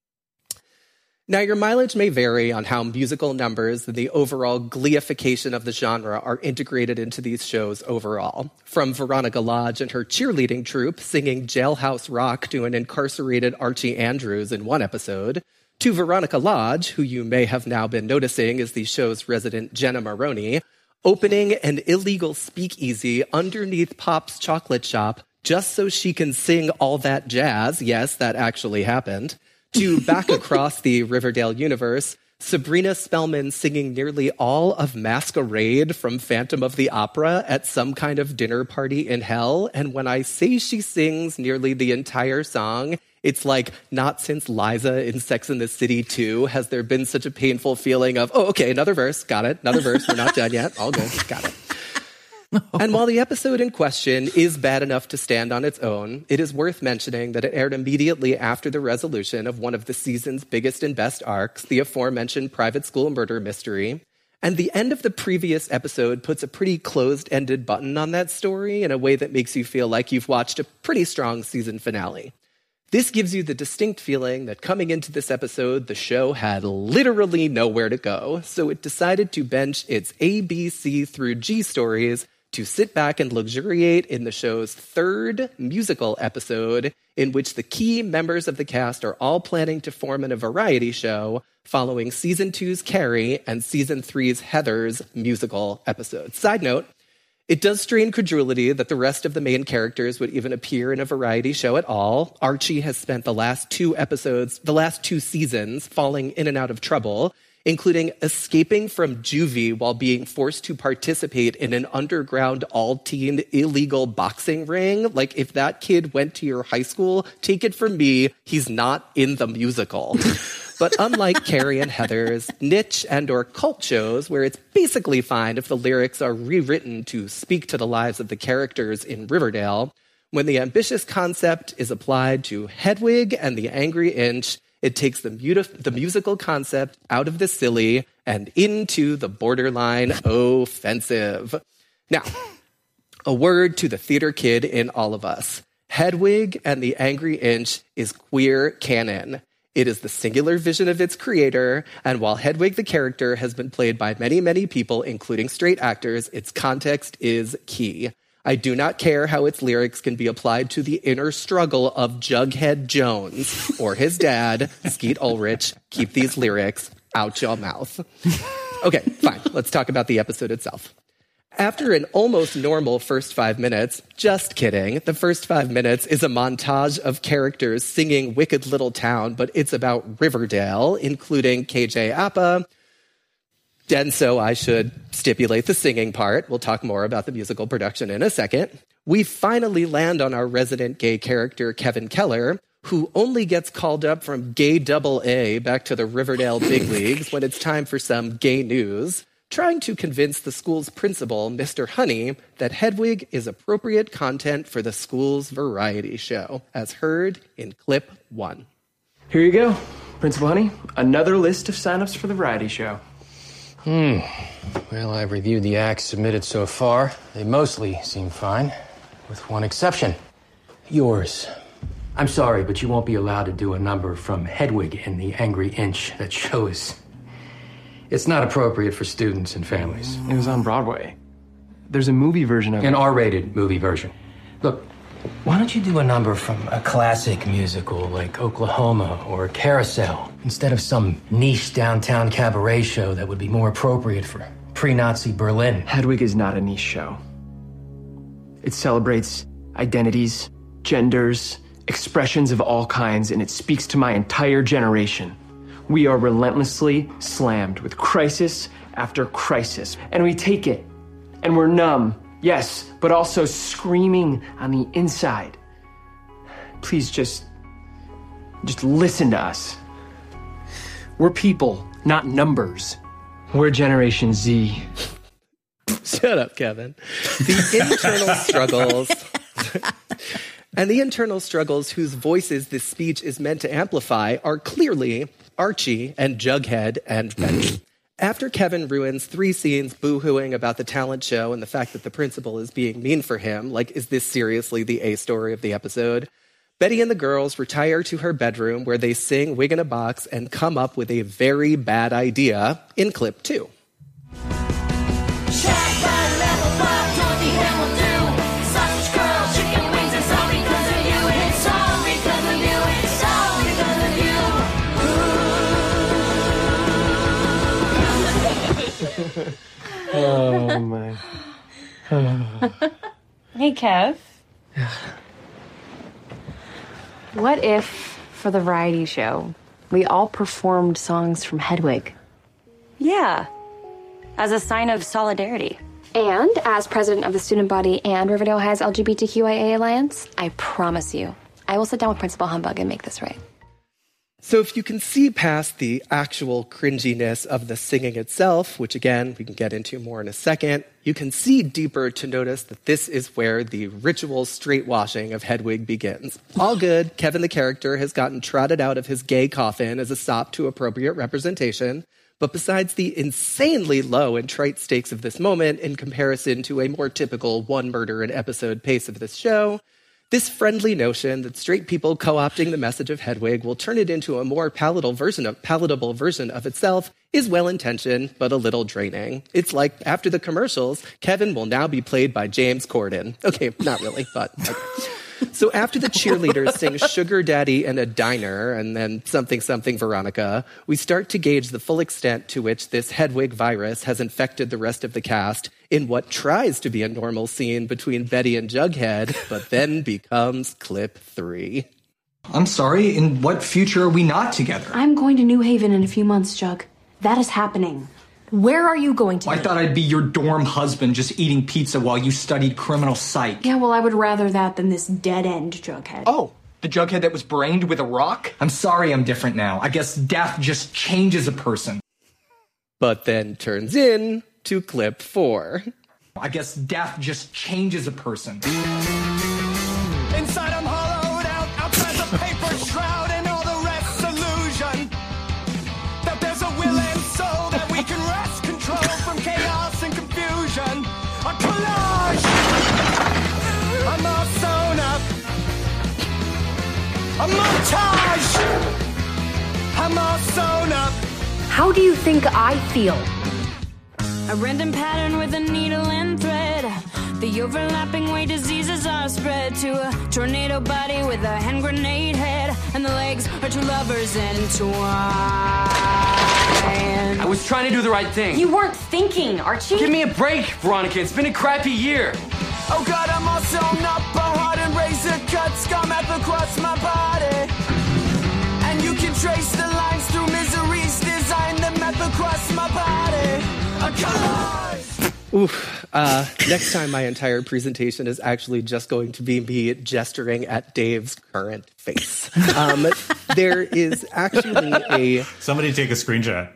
Now, your mileage may vary on how musical numbers and the overall gleification of the genre are integrated into these shows overall. From Veronica Lodge and her cheerleading troupe singing Jailhouse Rock to an incarcerated Archie Andrews in one episode, to Veronica Lodge, who you may have now been noticing is the show's resident Jenna Maroney, opening an illegal speakeasy underneath Pop's chocolate shop just so she can sing all that jazz. Yes, that actually happened. To back across the Riverdale universe, Sabrina Spellman singing nearly all of Masquerade from Phantom of the Opera at some kind of dinner party in hell. And when I say she sings nearly the entire song, it's like not since Liza in Sex and the City 2 has there been such a painful feeling of, oh, okay, another verse, got it, another verse, we're not done yet, all good, got it. And while the episode in question is bad enough to stand on its own, it is worth mentioning that it aired immediately after the resolution of one of the season's biggest and best arcs, the aforementioned private school murder mystery. And the end of the previous episode puts a pretty closed-ended button on that story in a way that makes you feel like you've watched a pretty strong season finale. This gives you the distinct feeling that coming into this episode, the show had literally nowhere to go, so it decided to bench its A, B, C through G stories to sit back and luxuriate in the show's third musical episode, in which the key members of the cast are all planning to form in a variety show following Season 2's Carrie and Season 3's Heather's musical episode. Side note, it does strain credulity that the rest of the main characters would even appear in a variety show at all. Archie has spent the last two seasons, falling in and out of trouble, including escaping from juvie while being forced to participate in an underground all-teen illegal boxing ring. Like, if that kid went to your high school, take it from me, he's not in the musical. But unlike Carrie and Heather's, niche and or cult shows, where it's basically fine if the lyrics are rewritten to speak to the lives of the characters in Riverdale, when the ambitious concept is applied to Hedwig and the Angry Inch, it takes the musical concept out of the silly and into the borderline offensive. Now, a word to the theater kid in all of us. Hedwig and the Angry Inch is queer canon. It is the singular vision of its creator, and while Hedwig the character has been played by many, many people, including straight actors, its context is key. I do not care how its lyrics can be applied to the inner struggle of Jughead Jones or his dad, Skeet Ulrich. Keep these lyrics out your mouth. Okay, fine. Let's talk about the episode itself. After an almost normal first 5 minutes, just kidding, the first 5 minutes is a montage of characters singing Wicked Little Town, but it's about Riverdale, including KJ Apa. And so I should stipulate the singing part. We'll talk more about the musical production in a second. We finally land on our resident gay character, Kevin Keller, who only gets called up from gay AA back to the Riverdale big leagues when it's time for some gay news, trying to convince the school's principal, Mr. Honey, that Hedwig is appropriate content for the school's variety show, as heard in clip 1. Here you go, Principal Honey. Another list of signups for the variety show. Well, I've reviewed the acts submitted so far. They mostly seem fine, with one exception. Yours. I'm sorry, but you won't be allowed to do a number from Hedwig and the Angry Inch. That show is... It's not appropriate for students and families. It was on Broadway. There's a movie version of it. An R-rated movie version. Look, why don't you do a number from a classic musical like Oklahoma or Carousel instead of some niche downtown cabaret show that would be more appropriate for pre-Nazi Berlin? Hedwig is not a niche show. It celebrates identities, genders, expressions of all kinds, and it speaks to my entire generation. We are relentlessly slammed with crisis after crisis, and we take it, and we're numb, yes, but also screaming on the inside. Please just listen to us. We're people, not numbers. We're Generation Z. Shut up, Kevin. The internal struggles... And the internal struggles whose voices this speech is meant to amplify are clearly Archie and Jughead and Betty. After Kevin ruins 3 scenes boo-hooing about the talent show and the fact that the principal is being mean for him, like, is this seriously the A story of the episode? Betty and the girls retire to her bedroom where they sing Wig in a Box and come up with a very bad idea in clip 2. Oh, my. Hey, Kev. What if, for the variety show, we all performed songs from Hedwig? Yeah, as a sign of solidarity. And as president of the student body and Riverdale High's LGBTQIA Alliance, I promise you, I will sit down with Principal Humbug and make this right. So if you can see past the actual cringiness of the singing itself, which again, we can get into more in a second, you can see deeper to notice that this is where the ritual straightwashing of Hedwig begins. All good, Kevin the character has gotten trotted out of his gay coffin as a sop to appropriate representation, but besides the insanely low and trite stakes of this moment in comparison to a more typical 1 murder an episode pace of this show, this friendly notion that straight people co-opting the message of Hedwig will turn it into a more palatable version of itself is well-intentioned, but a little draining. It's like, after the commercials, Kevin will now be played by James Corden. Okay, not really, but... Okay. So after the cheerleaders sing Sugar Daddy in a Diner and then something something Veronica, we start to gauge the full extent to which this Hedwig virus has infected the rest of the cast in what tries to be a normal scene between Betty and Jughead, but then becomes clip 3. I'm sorry, in what future are we not together? I'm going to New Haven in a few months, Jug. That is happening. Where are you going to? I thought I'd be your dorm husband just eating pizza while you studied criminal psych. Yeah, well, I would rather that than this dead-end Jughead. Oh, the Jughead that was brained with a rock? I'm sorry I'm different now. I guess death just changes a person. But then turns in to clip 4. I guess death just changes a person. Inside I'm hollowed out, outside the paper shroud, and all the rest's illusion. That there's a will and soul that we can wrest control from chaos and confusion. A collage! I'm all sewn up. A montage! I'm all sewn up. How do you think I feel? A random pattern with a needle and thread. The overlapping way diseases are spread to a tornado body with a hand grenade head. And the legs are two lovers entwined. I was trying to do the right thing. You weren't thinking, Archie. Give me a break, Veronica. It's been a crappy year. Oh God, I'm all sewn up, a heart and razor cut, scum up across my body. And you can trace the lines through misery's design, the map across my body. A collage! Oof. Next time my entire presentation is actually just going to be me gesturing at Dave's current face. There is actually a... Somebody take a screenshot.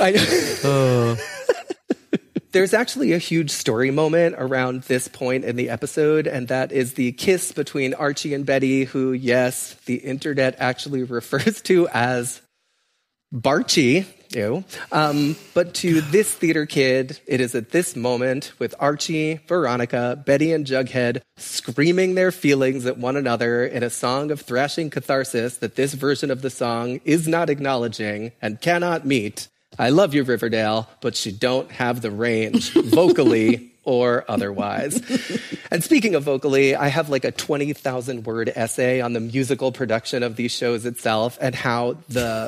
There's actually a huge story moment around this point in the episode, and that is the kiss between Archie and Betty, who, yes, the internet actually refers to as Barchie. Ew. But to this theater kid, it is at this moment with Archie, Veronica, Betty, and Jughead screaming their feelings at one another in a song of thrashing catharsis that this version of the song is not acknowledging and cannot meet. I love you, Riverdale, but you don't have the range, vocally or otherwise. And speaking of vocally, I have like a 20,000 word essay on the musical production of these shows itself and how the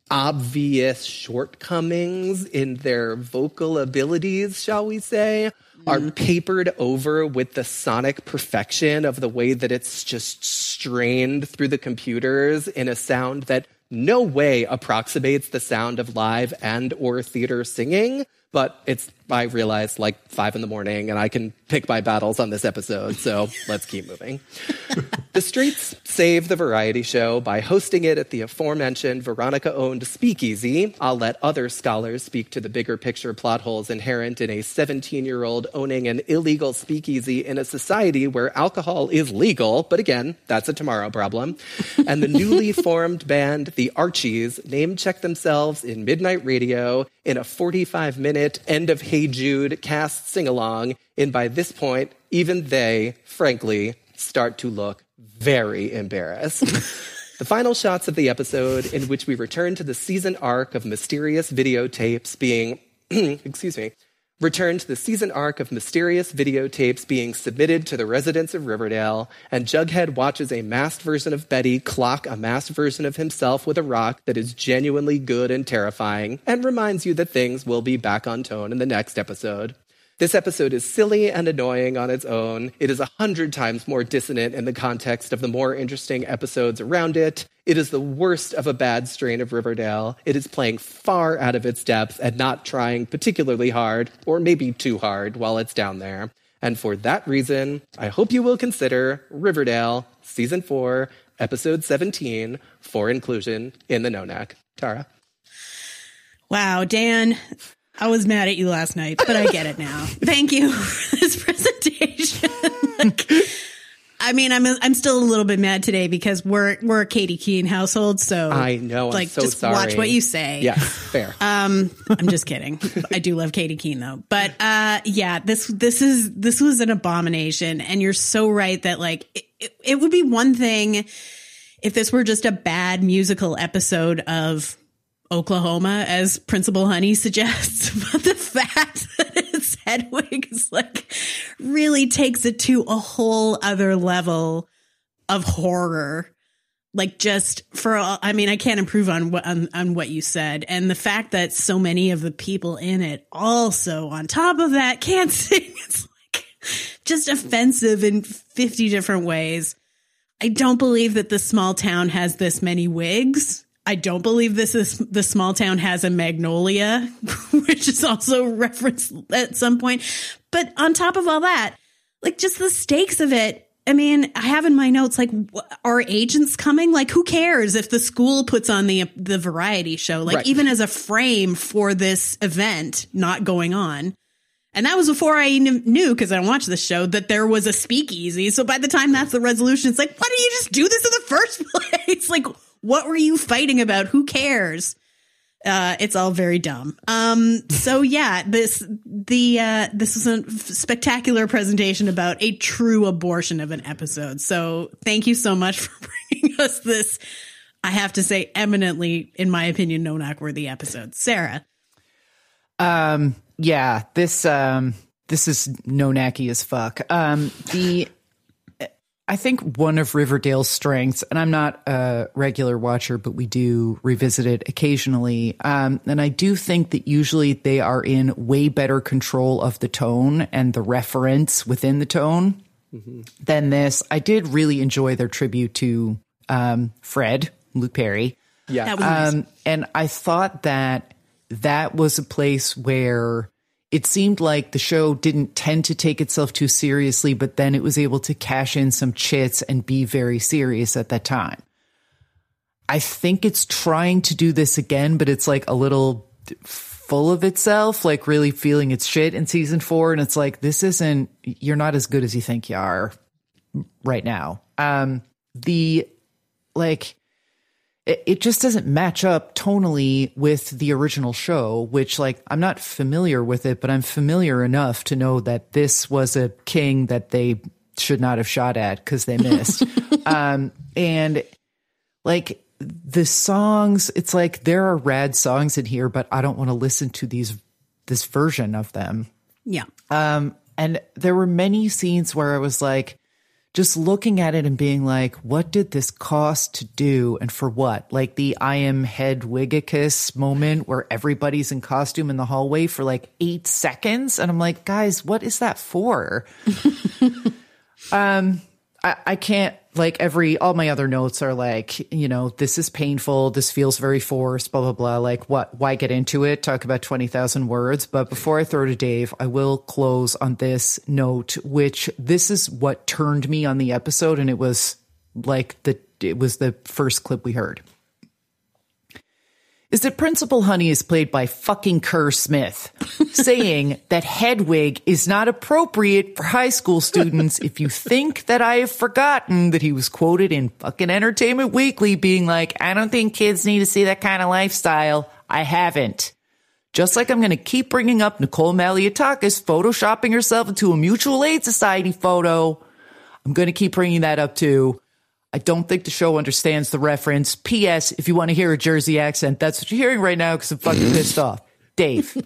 obvious shortcomings in their vocal abilities, shall we say, are papered over with the sonic perfection of the way that it's just strained through the computers in a sound that no way approximates the sound of live and or theater singing. But I realized, like 5 a.m, and I can pick my battles on this episode, so let's keep moving. The Streets save the variety show by hosting it at the aforementioned Veronica-owned Speakeasy. I'll let other scholars speak to the bigger picture plot holes inherent in a 17-year-old owning an illegal speakeasy in a society where alcohol is legal, but again, that's a tomorrow problem. And the newly formed band, the Archies, name-check themselves in Midnight Radio in a 45-minute End of Hey Jude cast sing-along, and by this point, even they, frankly, start to look very embarrassed. The final shots of the episode, in which we return to the season arc of mysterious videotapes being, return to the season arc of mysterious videotapes being submitted to the residents of Riverdale, and Jughead watches a masked version of Betty clock a masked version of himself with a rock that is genuinely good and terrifying, and reminds you that things will be back on tone in the next episode. This episode is silly and annoying on its own. It is 100 times more dissonant in the context of the more interesting episodes around it. It is the worst of a bad strain of Riverdale. It is playing far out of its depth and not trying particularly hard, or maybe too hard, while it's down there. And for that reason, I hope you will consider Riverdale Season 4, Episode 17, for inclusion in the No-Neck. Tara? Wow, Dan, I was mad at you last night, but I get it now. Thank you for this presentation. I'm still a little bit mad today because we're a Katie Keene household, so I know. I'm so just sorry. Watch what you say. Yeah, fair. I'm just kidding. I do love Katie Keene though, but this was an abomination, and you're so right that it would be one thing if this were just a bad musical episode of Oklahoma, as Principal Honey suggests, but the fact that it's Hedwig is really takes it to a whole other level of horror. I can't improve on what you said, and the fact that so many of the people in it also, on top of that, can't sing. It's just offensive in 50 different ways. I don't believe that the small town has this many wigs. I don't believe the small town has a magnolia, which is also referenced at some point. But on top of all that, just the stakes of it. I mean, I have in my notes, are agents coming? Who cares if the school puts on the variety show? Right. Even as a frame for this event not going on. And that was before I knew, because I don't watch this show, that there was a speakeasy. So by the time that's the resolution, it's why didn't you just do this in the first place? What were you fighting about? Who cares? It's all very dumb. So yeah, this was a spectacular presentation about a true abortion of an episode. So thank you so much for bringing us this, I have to say, eminently, in my opinion, no-knock-worthy episode. Sarah. Yeah, this is no-knacky as fuck. I think one of Riverdale's strengths, and I'm not a regular watcher, but we do revisit it occasionally. And I do think that usually they are in way better control of the tone and the reference within the tone than this. I did really enjoy their tribute to Fred, Luke Perry. Yeah. That was nice. And I thought that was a place where it seemed like the show didn't tend to take itself too seriously, but then it was able to cash in some chits and be very serious at that time. I think it's trying to do this again, but it's a little full of itself, really feeling its shit in season 4. And it's you're not as good as you think you are right now. It just doesn't match up tonally with the original show, which I'm not familiar with it, but I'm familiar enough to know that this was a king that they should not have shot at because they missed. And the songs, it's there are rad songs in here, but I don't want to listen to this version of them. Yeah. And there were many scenes where I was just looking at it and being like, what did this cost to do and for what? Like the I am Hedwigicus moment where everybody's in costume in the hallway for like 8 seconds. And I'm like, guys, what is that for? I can't, like all my other notes are like, you know, this is painful. This feels very forced, blah, blah, blah. Like why get into it? Talk about 20,000 words. But before I throw to Dave, I will close on this note, which this is what turned me on the episode. And it was like it was the first clip we heard. Is that Principal Honey is played by fucking Kerr Smith, saying that Hedwig is not appropriate for high school students. If you think that I have forgotten that he was quoted in fucking Entertainment Weekly being like, I don't think kids need to see that kind of lifestyle. I haven't. Just like I'm going to keep bringing up Nicole Malliotakis photoshopping herself into a mutual aid society photo. I'm going to keep bringing that up too. I don't think the show understands the reference. P.S. If you want to hear a Jersey accent, that's what you're hearing right now because I'm fucking pissed off. Dave.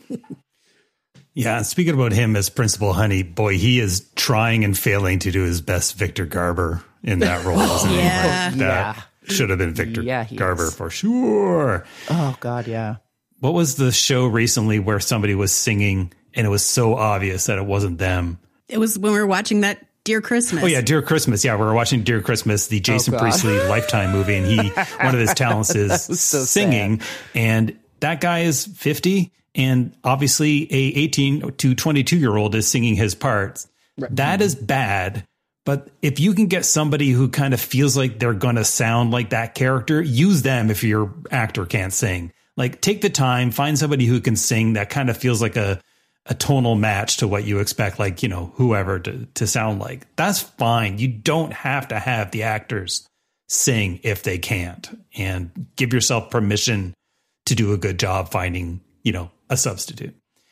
Yeah, speaking about him as Principal Honey, boy, he is trying and failing to do his best Victor Garber in that role. Yeah. That should have been Victor Garber for sure. Oh, God, yeah. What was the show recently where somebody was singing and it was so obvious that it wasn't them? It was when we were watching that Dear Christmas. Oh, yeah, Dear Christmas. Yeah, we were watching Dear Christmas, the Jason Priestley Lifetime movie, and one of his talents is so singing. Sad. And that guy is 50, and obviously a 18 to 22-year-old is singing his parts. Right. That is bad. But if you can get somebody who kind of feels like they're going to sound like that character, use them if your actor can't sing. Like, take the time, find somebody who can sing that kind of feels like a tonal match to what you expect, like, you know, whoever to sound like. That's fine. You don't have to have the actors sing if they can't, and give yourself permission to do a good job finding, you know, a substitute.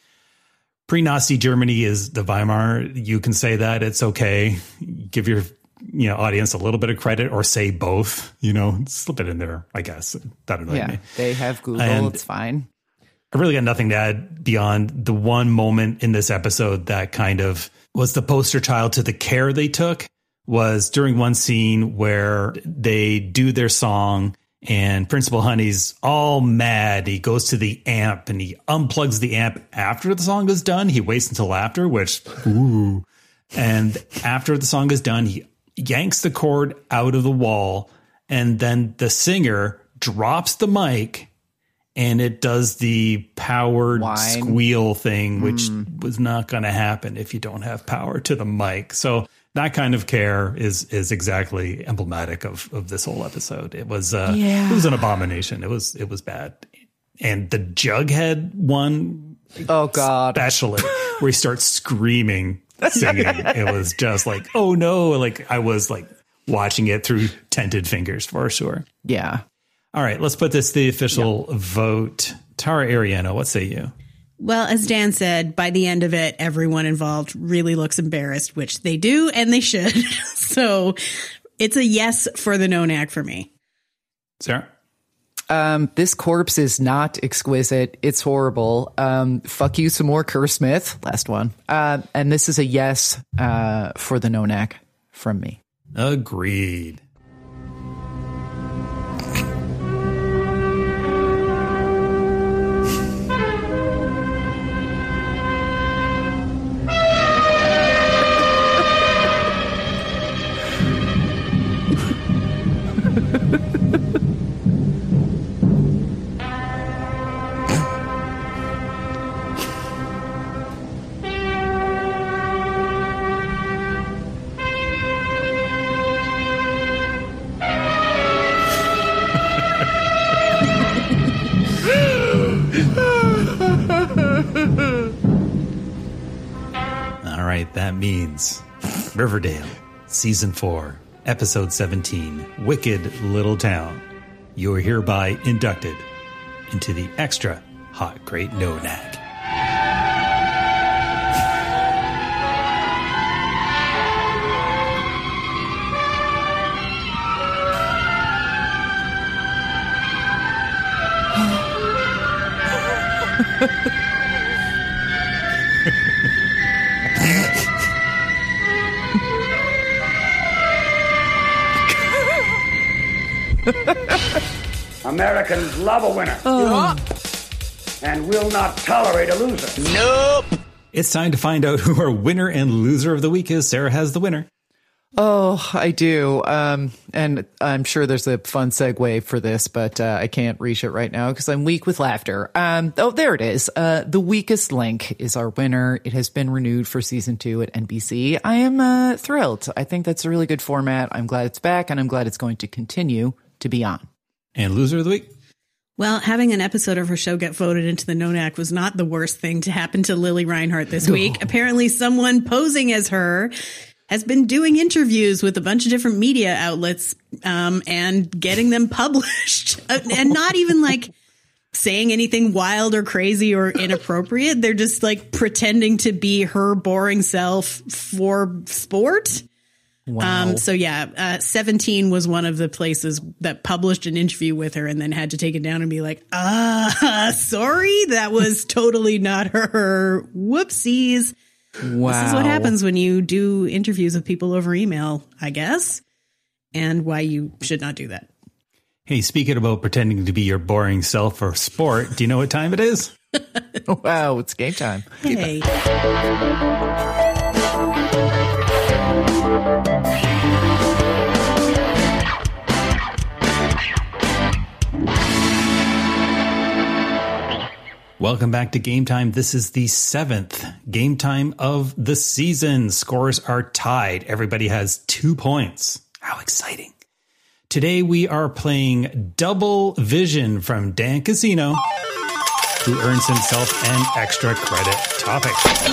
Pre-Nazi Germany is the Weimar. You can say that. It's okay. Give your, you know, audience a little bit of credit, or say both, you know, slip it in there, I guess. That annoyed me. They have Google. It's fine. I really got nothing to add beyond the one moment in this episode that kind of was the poster child to the care they took, was during one scene where they do their song and Principal Honey's all mad. He goes to the amp and he unplugs the amp after the song is done. He waits until after, which, ooh. And after the song is done, he yanks the cord out of the wall, and then the singer drops the mic and it does the powered squeal thing, which was not going to happen if you don't have power to the mic. So that kind of care is exactly emblematic of this whole episode. It was it was an abomination. It was bad. And the Jughead one, oh God, especially where he starts screaming, singing. It was just like, oh no! Like I was like watching it through tented fingers for sure. Yeah. All right, let's put this to the official vote. Tara Ariano, what say you? Well, as Dan said, by the end of it, everyone involved really looks embarrassed, which they do and they should. So it's a yes for the no-nag for me. Sarah? This corpse is not exquisite. It's horrible. Fuck you some more, Kerr Smith. Last one. And this is a yes for the no-nag from me. Agreed. That means Riverdale, Season 4, Episode 17, Wicked Little Town. You are hereby inducted into the Extra Hot Great No Nag. Americans love a winner. And will not tolerate a loser. Nope. It's time to find out who our winner and loser of the week is. Sarah has the winner. Oh, I do. And I'm sure there's a fun segue for this, but I can't reach it right now because I'm weak with laughter. Oh, there it is. The Weakest Link is our winner. It has been renewed for season 2 at NBC. I am thrilled. I think that's a really good format. I'm glad it's back, and I'm glad it's going to continue to be on. And loser of the week? Well, having an episode of her show get voted into the NONAC was not the worst thing to happen to Lily Reinhart this week. Apparently someone posing as her has been doing interviews with a bunch of different media outlets and getting them published and not even like saying anything wild or crazy or inappropriate. They're just like pretending to be her boring self for sport. Wow. So yeah, 17 was one of the places that published an interview with her and then had to take it down and be like, sorry, that was totally not her. Whoopsies. Wow. This is what happens when you do interviews with people over email, I guess, and why you should not do that. Hey, speaking about pretending to be your boring self for sport, do you know what time it is? Wow, it's game time. Hey. Welcome back to Game Time. This is the 7th Game Time of the season. Scores are tied. Everybody has 2 points. How exciting. Today we are playing Double Vision from Dan Casino, who earns himself an extra credit topic.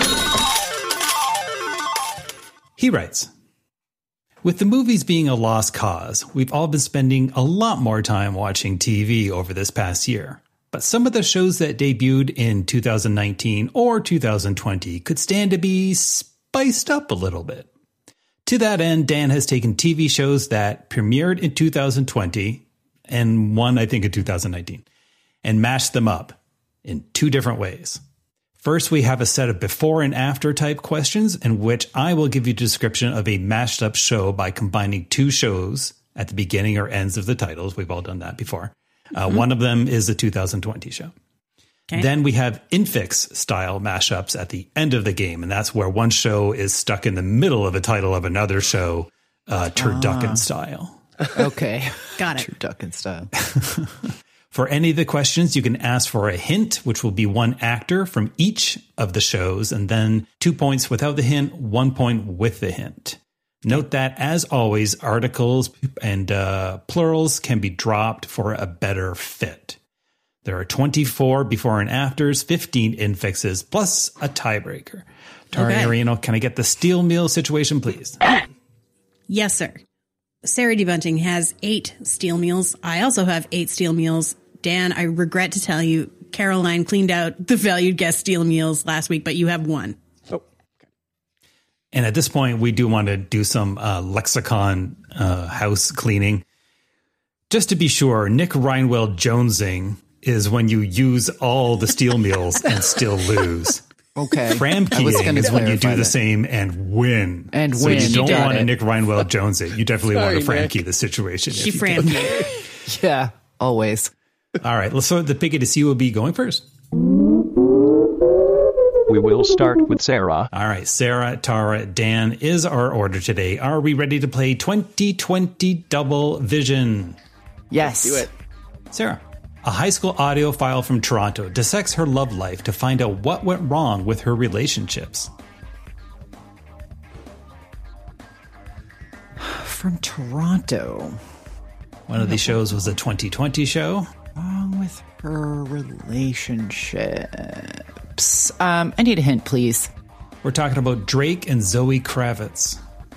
He writes, with the movies being a lost cause, we've all been spending a lot more time watching TV over this past year. But some of the shows that debuted in 2019 or 2020 could stand to be spiced up a little bit. To that end, Dan has taken TV shows that premiered in 2020 and one, I think, in 2019, and mashed them up in 2 different ways. First, we have a set of before and after type questions in which I will give you a description of a mashed up show by combining 2 shows at the beginning or ends of the titles. We've all done that before. One of them is the 2020 show. Okay. Then we have infix style mashups at the end of the game. And that's where one show is stuck in the middle of a title of another show, turducken style. Okay. Got it. Turducken style. For any of the questions, you can ask for a hint, which will be 1 actor from each of the shows, and then 2 points without the hint, 1 point with the hint. Note that, as always, articles and plurals can be dropped for a better fit. There are 24 before and afters, 15 infixes, plus a tiebreaker. Tara Ariano, can I get the steel meal situation, please? Yes, sir. Sarah D. Bunting has 8 steel meals. I also have 8 steel meals. Dan, I regret to tell you, Caroline cleaned out the valued guest steel meals last week, but you have 1. And at this point, we do want to do some lexicon house cleaning. Just to be sure, Nick Reinwell Jonesing is when you use all the steel meals and still lose. Okay. Framkeying is when you do the same and win. And so win. you don't want it. to Nick Reinwell Jones it. You definitely want to Framkey the situation. She Framkey. Yeah, always. All right. Let's start the pick. You will be going first. We will start with Sarah. All right. Sarah, Tara, Dan is our order today. Are we ready to play 2020 Double Vision? Yes. Do it. Sarah. A high school audio file from Toronto dissects her love life to find out what went wrong with her relationships. From Toronto. One of these shows was a 2020 show. Wrong with her relationships. I need a hint, please. We're talking about Drake and Zoe Kravitz.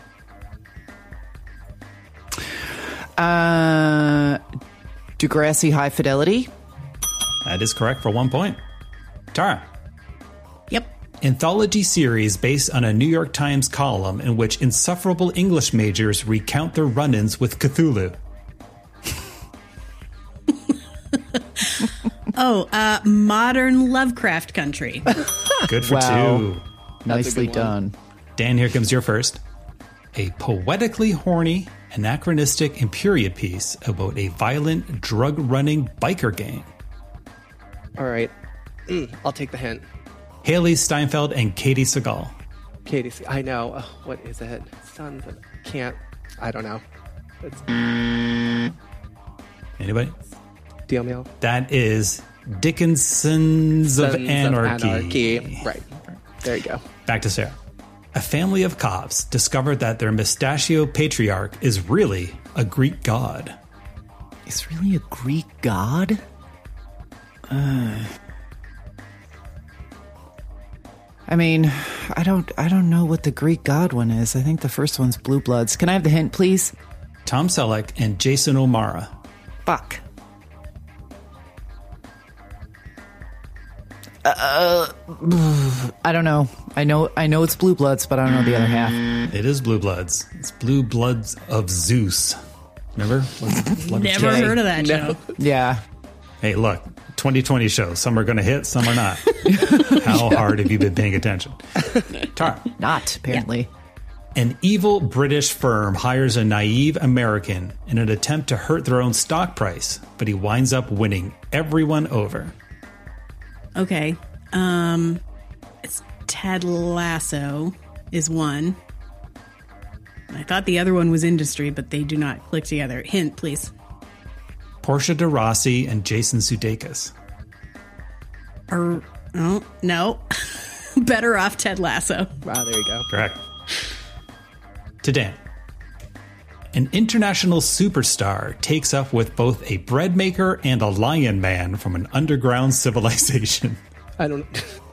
Degrassi High Fidelity. That is correct for 1 point. Tara. Yep. Anthology series based on a New York Times column in which insufferable English majors recount their run-ins with Cthulhu. Modern Lovecraft Country. Good for Wow. 2. Nicely done. Dan, here comes your first. A poetically horny anachronistic and period piece about a violent, drug-running biker gang. All right. I'll take the hint. Haley Steinfeld and Katie Seagal. Katie, I know. What is it? Sons of... I don't know. Anybody? Deal meal. That is Dickinson's of Anarchy. Right. There you go. Back to Sarah. A family of cops discovered that their mustachio patriarch is really a Greek god. Is really a Greek god? I mean, I don't know what the Greek god one is. I think the first one's Blue Bloods. Can I have the hint, please? Tom Selleck and Jason O'Mara. Fuck. I don't know. I know it's Blue Bloods, but I don't know the other half. It is Blue Bloods. It's Blue Bloods of Zeus. Remember? Never heard of that show. Yeah. Hey, look, 2020 show. Some are going to hit, some are not. How hard have you been paying attention? Tara. Not, apparently. Yeah. An evil British firm hires a naive American in an attempt to hurt their own stock price, but he winds up winning everyone over. Okay. It's Ted Lasso is one. I thought the other one was Industry, but they do not click together. Hint, please. Portia de Rossi and Jason Sudeikis. No. Better off Ted Lasso. Wow, there you go. Correct. To Dan. An international superstar takes up with both a bread maker and a lion man from an underground civilization. I don't...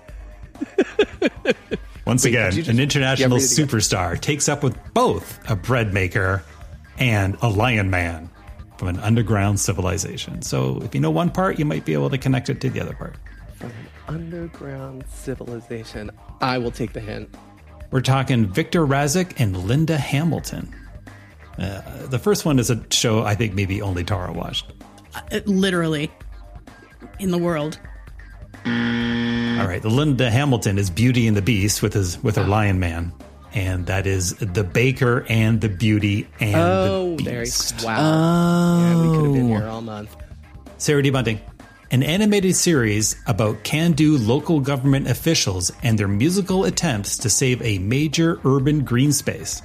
Once again, an international superstar takes up with both a bread maker and a lion man from an underground civilization. So if you know one part, you might be able to connect it to the other part. From an underground civilization. I will take the hint. We're talking Victor Razik and Linda Hamilton. The first one is a show I think maybe only Tara watched. Literally. In the world. All right, the Linda Hamilton is Beauty and the Beast with her lion man, and that is the Baker and the Beauty and the Beast. Wow. Yeah, we could have been here all month. Sarah D. Bunting, an animated series about can-do local government officials and their musical attempts to save a major urban green space.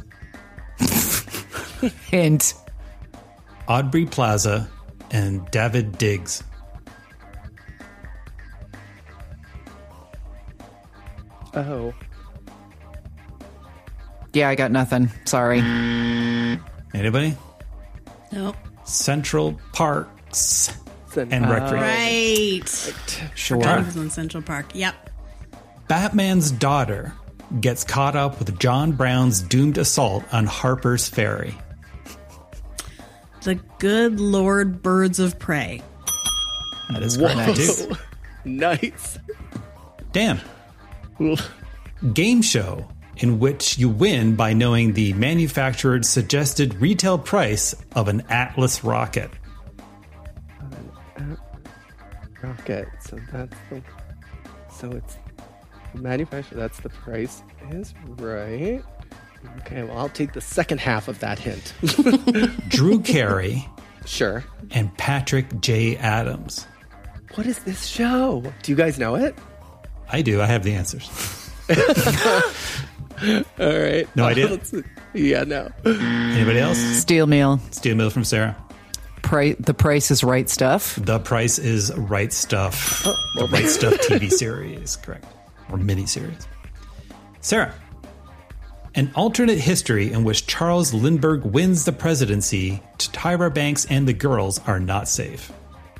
Hint. Aubrey Plaza and David Diggs. Oh. Yeah, I got nothing. Sorry. Anybody? No. Central Parks and Recreation. Right. Sure. Forgot it was on Central Park. Yep. Batman's daughter gets caught up with John Brown's doomed assault on Harper's Ferry. The Good Lord Birds of Prey. That is correct, too. Nice. Dan. Game show in which you win by knowing the manufacturer's suggested retail price of an Atlas rocket. Rocket. So that's the... So it's the manufacturer. That's the price is right. Okay, well, I'll take the second half of that hint. Drew Carey. Sure. And Patrick J. Adams. What is this show? Do you guys know it? I do. I have the answers. All right. No idea? Yeah, no. Anybody else? Steel Meal. Steel Meal from Sarah. The Price is Right Stuff. The Price is Right Stuff. The Right Stuff TV series, correct. Or miniseries. Sarah. An alternate history in which Charles Lindbergh wins the presidency, Tyra Banks and the girls are not safe.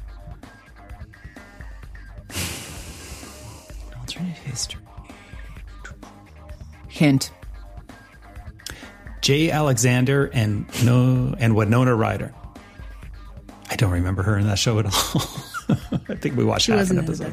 Alternate history. Hint. Jay Alexander and Winona Ryder. I don't remember her in that show at all. I think we watched half an episode.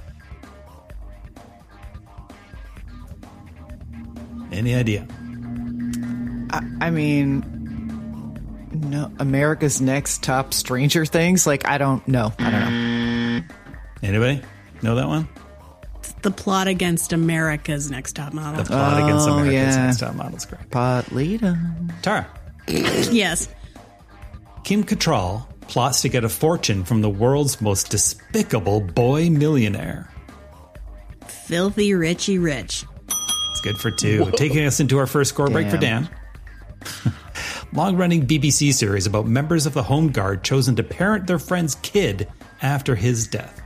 Any idea? I mean, no. America's Next Top Stranger Things? Like, I don't know. Anybody know that one? It's the Plot Against America's Next Top Model. The Plot Against America's Next Top Model is correct. Patlita. Tara. Yes. Kim Cattrall plots to get a fortune from the world's most despicable boy millionaire. Filthy Richie Rich. It's good for 2. Whoa. Taking us into our first score break for Dan. Long-running BBC series about members of the Home Guard chosen to parent their friend's kid after his death.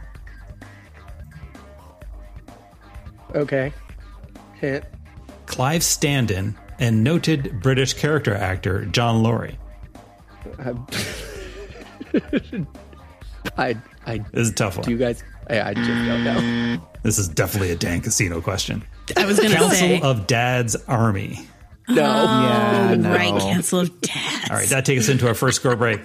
Okay. Hit. Clive Standen and noted British character actor John Laurie. This is a tough one. Do you guys? I just don't know. This is definitely a Dan Casino question. I was going to say. Council of Dad's Army. No. Yeah, no. Right, Council of Dads. All right, that takes us into our first score break.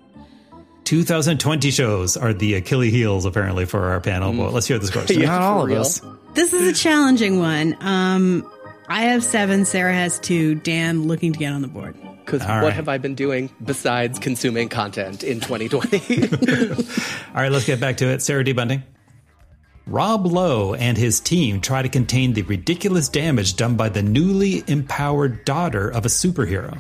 2020 shows are the Achilles heels, apparently, for our panel. But let's hear the scores. Yeah, not all of us. This is a challenging one. I have 7. Sarah has 2. Dan looking to get on the board. Because what have I been doing besides consuming content in 2020? All right, let's get back to it. Sarah D. Bunting. Rob Lowe and his team try to contain the ridiculous damage done by the newly empowered daughter of a superhero.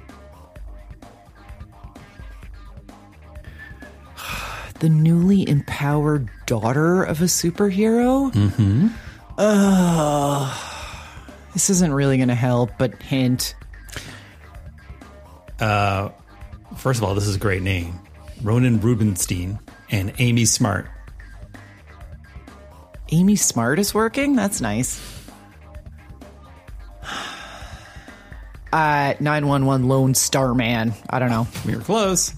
The newly empowered daughter of a superhero? Mm-hmm. This isn't really going to help, but hint. First of all, this is a great name. Ronan Rubinstein and Amy Smart. Amy Smart is working? That's nice. 911 Lone Star Man. I don't know. We were close.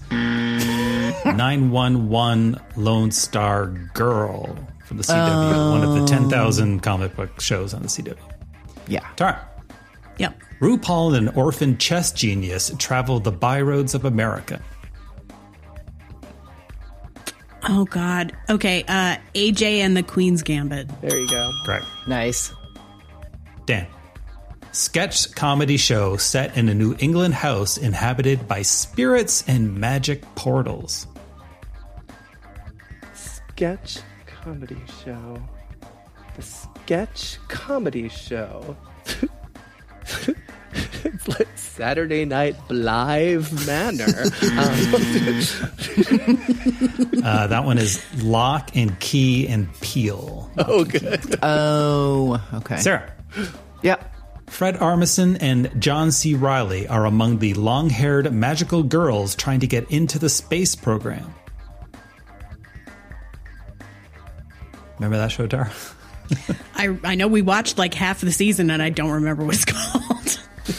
911 Lone Star Girl from the CW. One of the 10,000 comic book shows on the CW. Yeah. Tara. Yep. RuPaul and an orphan chess genius travel the byroads of America. Oh, God. Okay, AJ and the Queen's Gambit. There you go. Correct. Nice. Dan. Sketch comedy show set in a New England house inhabited by spirits and magic portals. Sketch comedy show. The sketch comedy show. It's like Saturday Night Blythe Manor. That one is Lock and Key and Peel. Oh, good. Oh, okay. Sarah. Yep. Fred Armisen and John C. Reilly are among the long-haired magical girls trying to get into the space program. Remember that show, Tara? I know we watched like half of the season and I don't remember what it's called.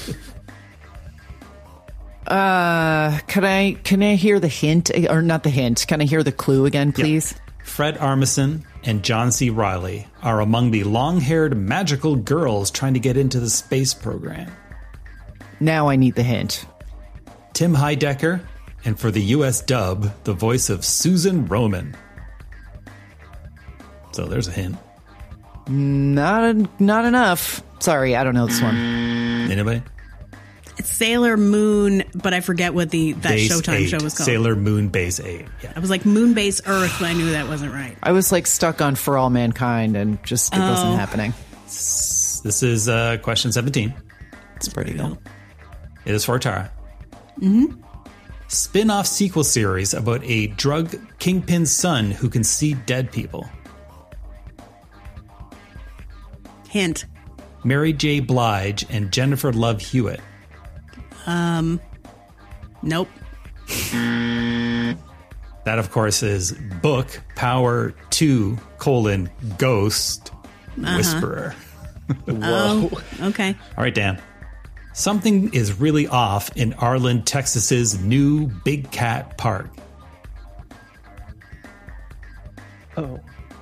Can I hear the hint, or not the hint? Can I hear the clue again, please? Yep. Fred Armisen and John C. Reilly are among the long-haired magical girls trying to get into the space program. Now I need the hint. Tim Heidecker, and for the U.S. dub, the voice of Susan Roman. So there's a hint. Not enough. Sorry, I don't know this one. Anybody? It's Sailor Moon, but I forget what that Base Showtime 8. show was called. Sailor Moon Base 8. Yeah. I was like Moon Base Earth, but I knew that wasn't right. I was like stuck on For All Mankind and just it wasn't happening. This is question 17. It's pretty good. It is for Tara. Mm-hmm. Spin-off sequel series about a drug kingpin's son who can see dead people. Hint. Mary J. Blige and Jennifer Love Hewitt. Nope. That, of course, is Book Power 2, Ghost Whisperer. Whoa. Oh, okay. All right, Dan. Something is really off in Arlen, Texas's new Big Cat Park. Oh.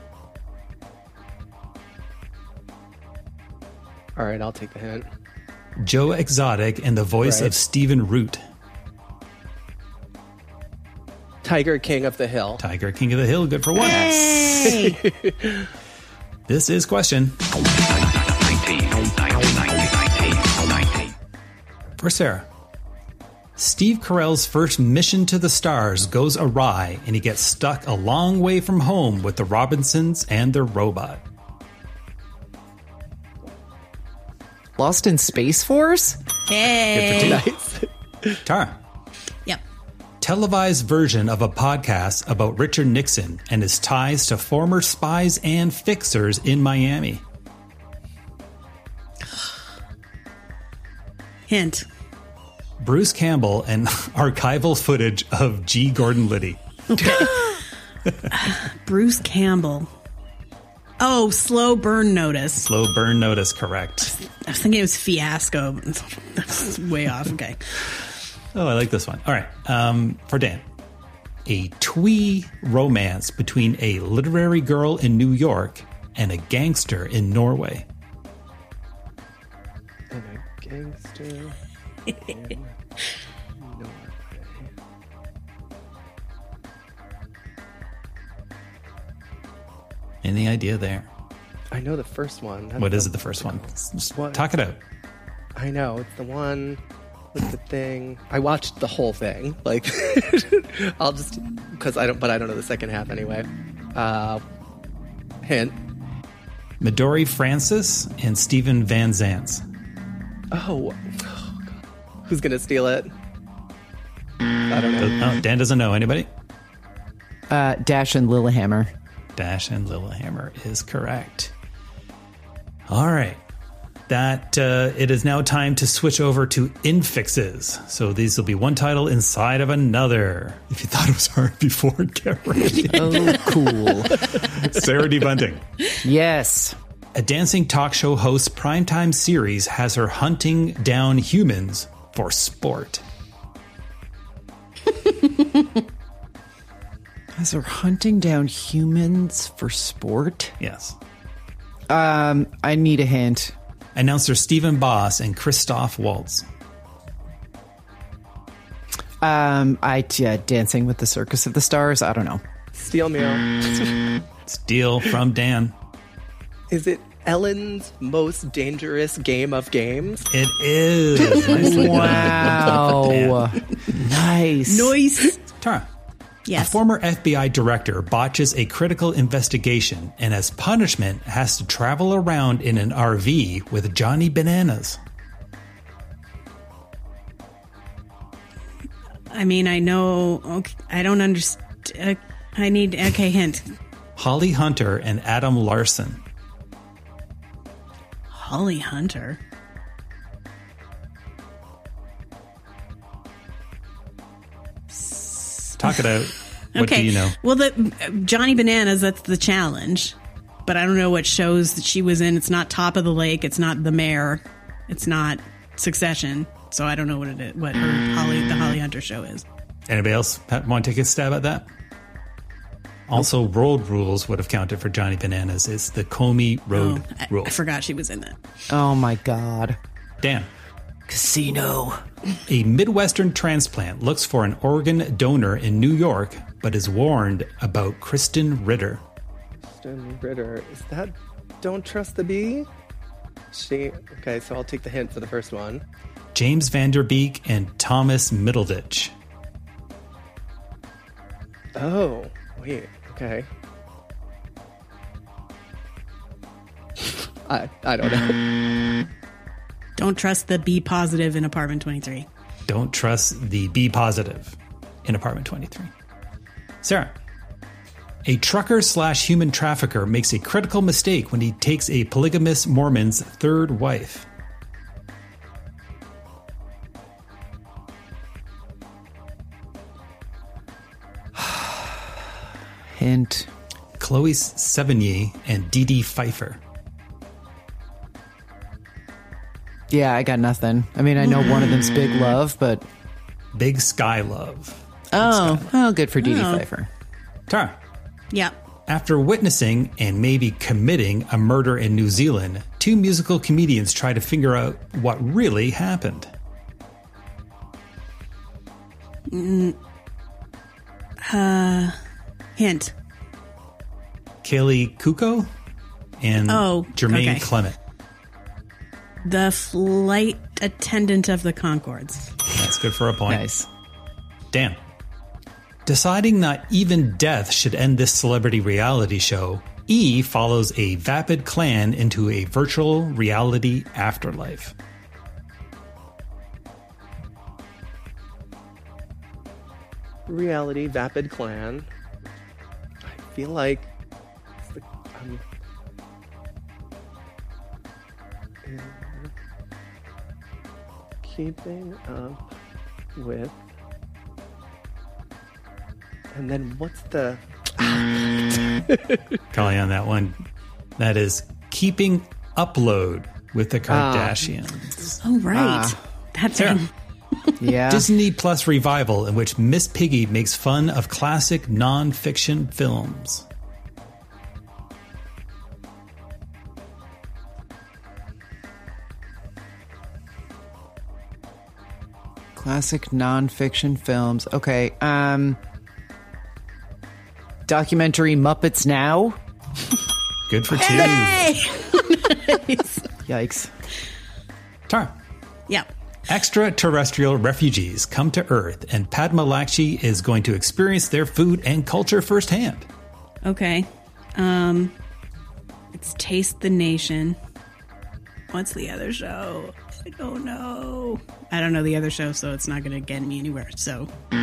All right, I'll take the hint. Joe Exotic and the voice of Stephen Root. Tiger King of the Hill. Tiger King of the Hill, good for one. Hey! This is question 19. For Sarah. Steve Carell's first mission to the stars goes awry and he gets stuck a long way from home with the Robinsons and their robot. Lost in Space Force? Hey! Nice. Tara. Yep. Televised version of a podcast about Richard Nixon and his ties to former spies and fixers in Miami. Hint. Bruce Campbell and archival footage of G. Gordon Liddy. Bruce Campbell. Oh, Slow Burn Notice. Slow Burn Notice, correct. I was thinking it was Fiasco. That's way off. Okay. Oh, I like this one. All right. For Dan. A twee romance between a literary girl in New York and a gangster in Norway. And a gangster in Norway. Any idea there? I know the first one. What is it, the first one? Just talk it out. I know. It's the one with the thing. I watched the whole thing. Like, I'll just, because I don't know the second half anyway. Hint. Midori Francis and Stephen Van Zandt. Oh God. Who's going to steal it? I don't know. Dan doesn't know. Anybody? Dash and Lillehammer. Dash and Lillehammer is correct. All right. That it is now time to switch over to infixes. So these will be one title inside of another. If you thought it was hard before, get ready. Oh, cool. Sarah D. Bunting. Yes. A dancing talk show host primetime series has her hunting down humans for sport. As they're hunting down humans for sport? Yes. I need a hint. Announcer Stephen Boss and Christoph Waltz. Dancing with the Circus of the Stars? I don't know. Steel meal. Steal from Dan. Is it Ellen's Most Dangerous Game of Games? It is. Nicely wow. Nice. Nice. Tara. Yes. A former FBI director botches a critical investigation and as punishment has to travel around in an RV with Johnny Bananas. I mean, I know. Okay, I don't understand. I need. Okay, hint. Holly Hunter and Adam Larson. Holly Hunter. Talk it out. What Okay. do you know? Well, the Johnny Bananas, that's the challenge. But I don't know what shows that she was in. It's not Top of the Lake. It's not The Mayor. It's not Succession. So I don't know what it is, what the Holly Hunter show is. Anybody else want to take a stab at that? Also, Road Rules would have counted for Johnny Bananas. It's the Comey Road Rules. I forgot she was in that. Oh my God. Dan. Casino. A Midwestern transplant looks for an organ donor in New York, but is warned about Kristen Ritter. Kristen Ritter. Is that Don't Trust the Bee? Okay, so I'll take the hint for the first one. James Vanderbeek and Thomas Middleditch. Oh, wait. Okay. I don't know. Don't trust the B positive in Apartment 23. Don't trust the B positive in Apartment 23. Sarah. A trucker/human trafficker makes a critical mistake when he takes a polygamous Mormon's third wife. Hint. Chloe Sevigny and Dee Dee Pfeiffer. Yeah, I got nothing. I mean, I know one of them's Big Love, but... Big Sky Love. Oh, good for Dee Dee Pfeiffer. Tara. Yeah. After witnessing and maybe committing a murder in New Zealand, two musical comedians try to figure out what really happened. Hint. Kaylee Kuko and Jermaine okay. Clement. The flight attendant of the Concords. That's good for a point. Nice. Dan. Deciding not even death should end this celebrity reality show, E follows a vapid clan into a virtual reality afterlife. reality, Vapid Clan. I feel like keeping up with. And then what's the... Calling on that one. That is Keeping Upload with the Kardashians. Oh, right. That's Sarah. Yeah. Disney Plus revival in which Miss Piggy makes fun of classic non-fiction films. Classic non-fiction films. Okay. Documentary Muppets Now. Good for two. Hey! Yikes. Tara. Yeah. Extraterrestrial refugees come to Earth, and Padma Lakshmi is going to experience their food and culture firsthand. Okay. It's Taste the Nation. What's the other show? I don't know. I don't know the other show, so it's not going to get me anywhere. So. Do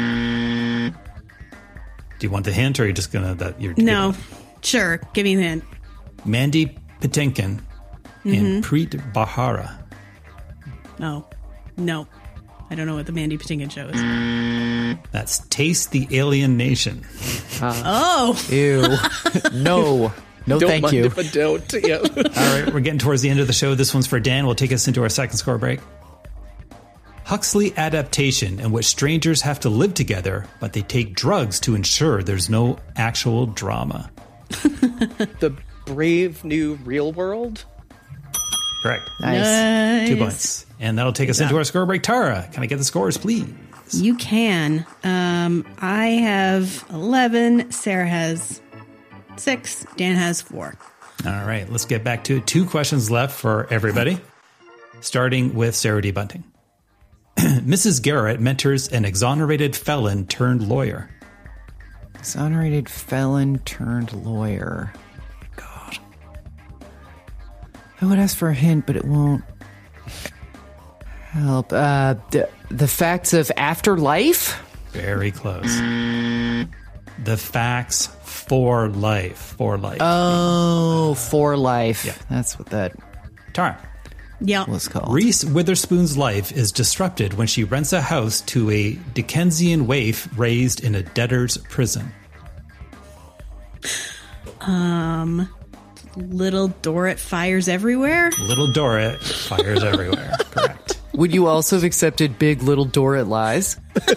you want the hint, or are you just going to... No. Sure. Give me the hint. Mandy Patinkin and Preet Bharara. No. I don't know what the Mandy Patinkin show is. That's Taste the Alien Nation. Ew. No, don't thank mind you. If I don't. Yeah. All right, we're getting towards the end of the show. This one's for Dan. Will take us into our second score break. Huxley adaptation in which strangers have to live together, but they take drugs to ensure there's no actual drama. The Brave New Real World? Correct. Nice. 2 points. And that'll take us into our score break. Tara, can I get the scores, please? You can. I have 11. Sarah has 6. Dan has 4. All right, let's get back to it. 2 questions left for everybody, starting with Sarah D. Bunting. Mrs. Garrett mentors an exonerated felon turned lawyer. Exonerated felon turned lawyer. God. I would ask for a hint, but it won't help. The facts of afterlife? Very close. The facts for life. For life. Oh, for life. Yeah. That's what that Tara. Yeah. was called. Reese Witherspoon's life is disrupted when she rents a house to a Dickensian waif raised in a debtor's prison. Little Dorrit fires everywhere. Little Dorrit fires everywhere. Correct. Would you also have accepted Big Little Dorrit Lies?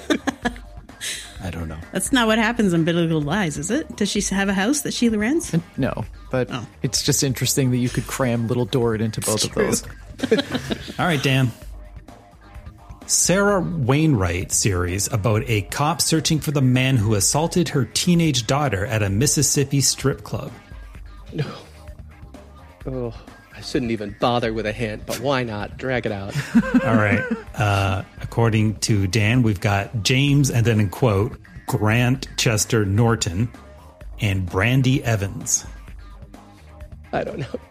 I don't know. That's not what happens in Big Little Lies, is it? Does she have a house that she rents? No, but it's just interesting that you could cram Little Dorrit into both of those. All right, Dan. Sarah Wainwright series about a cop searching for the man who assaulted her teenage daughter at a Mississippi strip club. No. Oh, I shouldn't even bother with a hint, but why not? Drag it out. All right. According to Dan, we've got James, and then in quote, Grant Chester Norton and Brandy Evans. I don't know.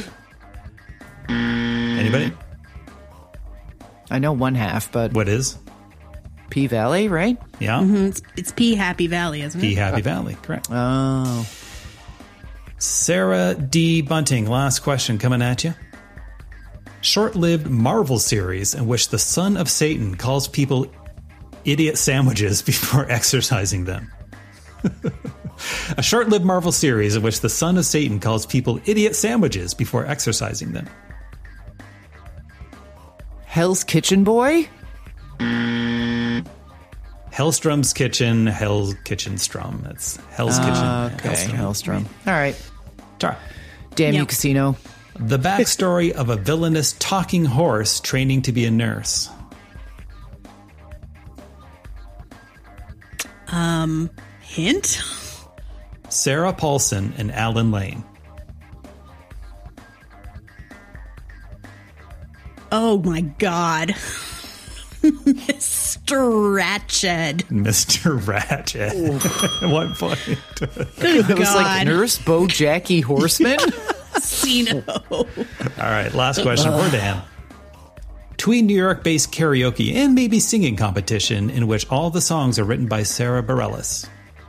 Anybody? I know one half, but... What is? P Valley, right? Yeah. Mm-hmm. It's P Happy Valley, isn't it? P Happy Valley, correct. Oh. Sarah D. Bunting, last question coming at you. Short-lived Marvel series in which the son of Satan calls people idiot sandwiches before exercising them. A short-lived Marvel series in which the son of Satan calls people idiot sandwiches before exercising them. Hell's Kitchen Boy? Hellstrom's Kitchen, Hell's Kitchen Strum. That's Hell's Kitchen. Okay, Hellstrom. All right. Tara. Damn you, Casino. The backstory of a villainous talking horse training to be a nurse. Hint? Sarah Paulson and Alan Lane. Oh my God. Mr. Ratched. Mr. Ratched. At what point? It was like Nurse Bo Jackie Horseman? Casino. All right, last question for Dan. between New York-based karaoke and maybe singing competition in which all the songs are written by Sarah Bareilles.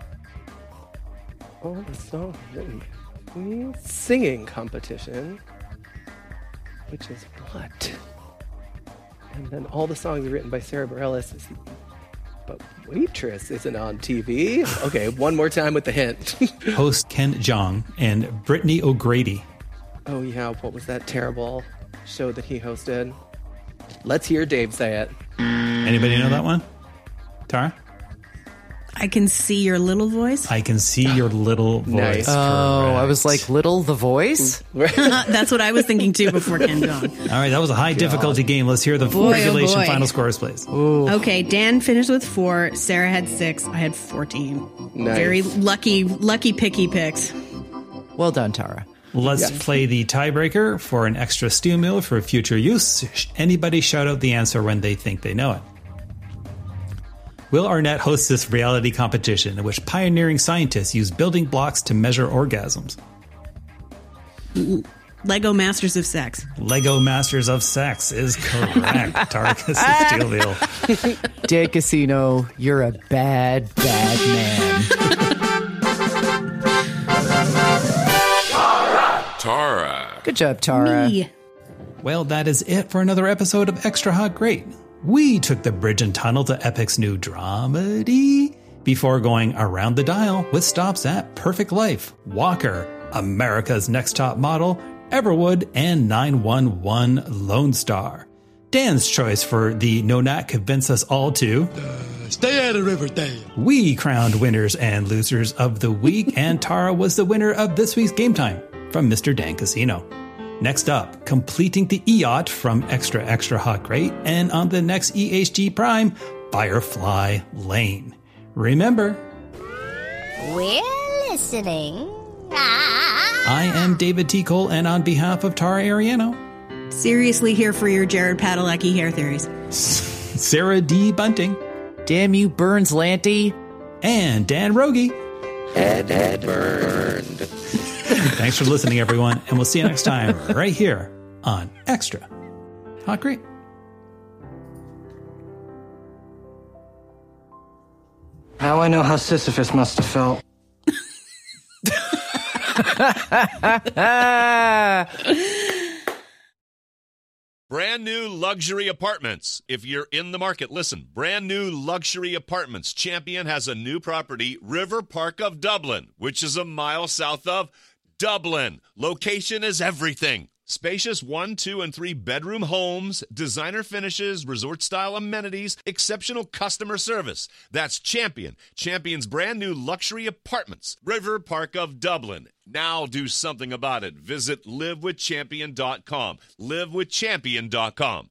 All the songs written by singing competition, which is what? And then all the songs are written by Sarah Bareilles. But Waitress isn't on TV. Okay, one more time with the hint. Host Ken Jeong and Brittany O'Grady. Oh yeah, what was that terrible show that he hosted? Let's hear Dave say it. Anybody know that one? Tara? I Can See Your Little Voice. I Can See Your Little Voice. Nice. Oh, Correct. I was like, Little the Voice? That's what I was thinking too before Ken Jeong. All right, that was a high difficulty game. Let's hear the regulation final scores, please. Ooh. Okay, Dan finished with 4. Sarah had 6. I had 14. Nice. Very lucky picky picks. Well done, Tara. Let's play the tiebreaker for an extra stew meal for future use. Anybody shout out the answer when they think they know it. Will Arnett hosts this reality competition in which pioneering scientists use building blocks to measure orgasms? Lego Masters of Sex. Lego Masters of Sex is correct. Tarkus Steel Wheel. Dan Casino, you're a bad, bad man. Tara. Good job, Tara. Me. Well, that is it for another episode of Extra Hot Great. We took the bridge and tunnel to Epic's new dramedy before going around the dial with stops at Perfect Life, Walker, America's Next Top Model, Everwood, and 911 Lone Star. Dan's choice for the No Nat Convince Us All to Stay out of Riverdale. We crowned winners and losers of the week, and Tara was the winner of this week's Game Time from Mr. Dan Casino. Next up, completing the EOT from Extra Extra Hot Great, and on the next EHG Prime, Firefly Lane. Remember, We're listening. I am David T. Cole, and on behalf of Tara Ariano, Seriously here for your Jared Padalecki hair theories. Sarah D. Bunting, Damn you, Burns Lanty, and Dan Rogie. Ed burned. Thanks for listening, everyone, and we'll see you next time right here on Extra Hot Great. Now I know how Sisyphus must have felt. Brand new luxury apartments. If you're in the market, listen. Brand new luxury apartments. Champion has a new property, River Park of Dublin, which is a mile south of Dublin. Location is everything. Spacious 1, 2, and 3 bedroom homes, designer finishes, resort-style amenities, exceptional customer service. That's Champion. Champion's brand new luxury apartments, River Park of Dublin. Now do something about it. Visit livewithchampion.com. livewithchampion.com.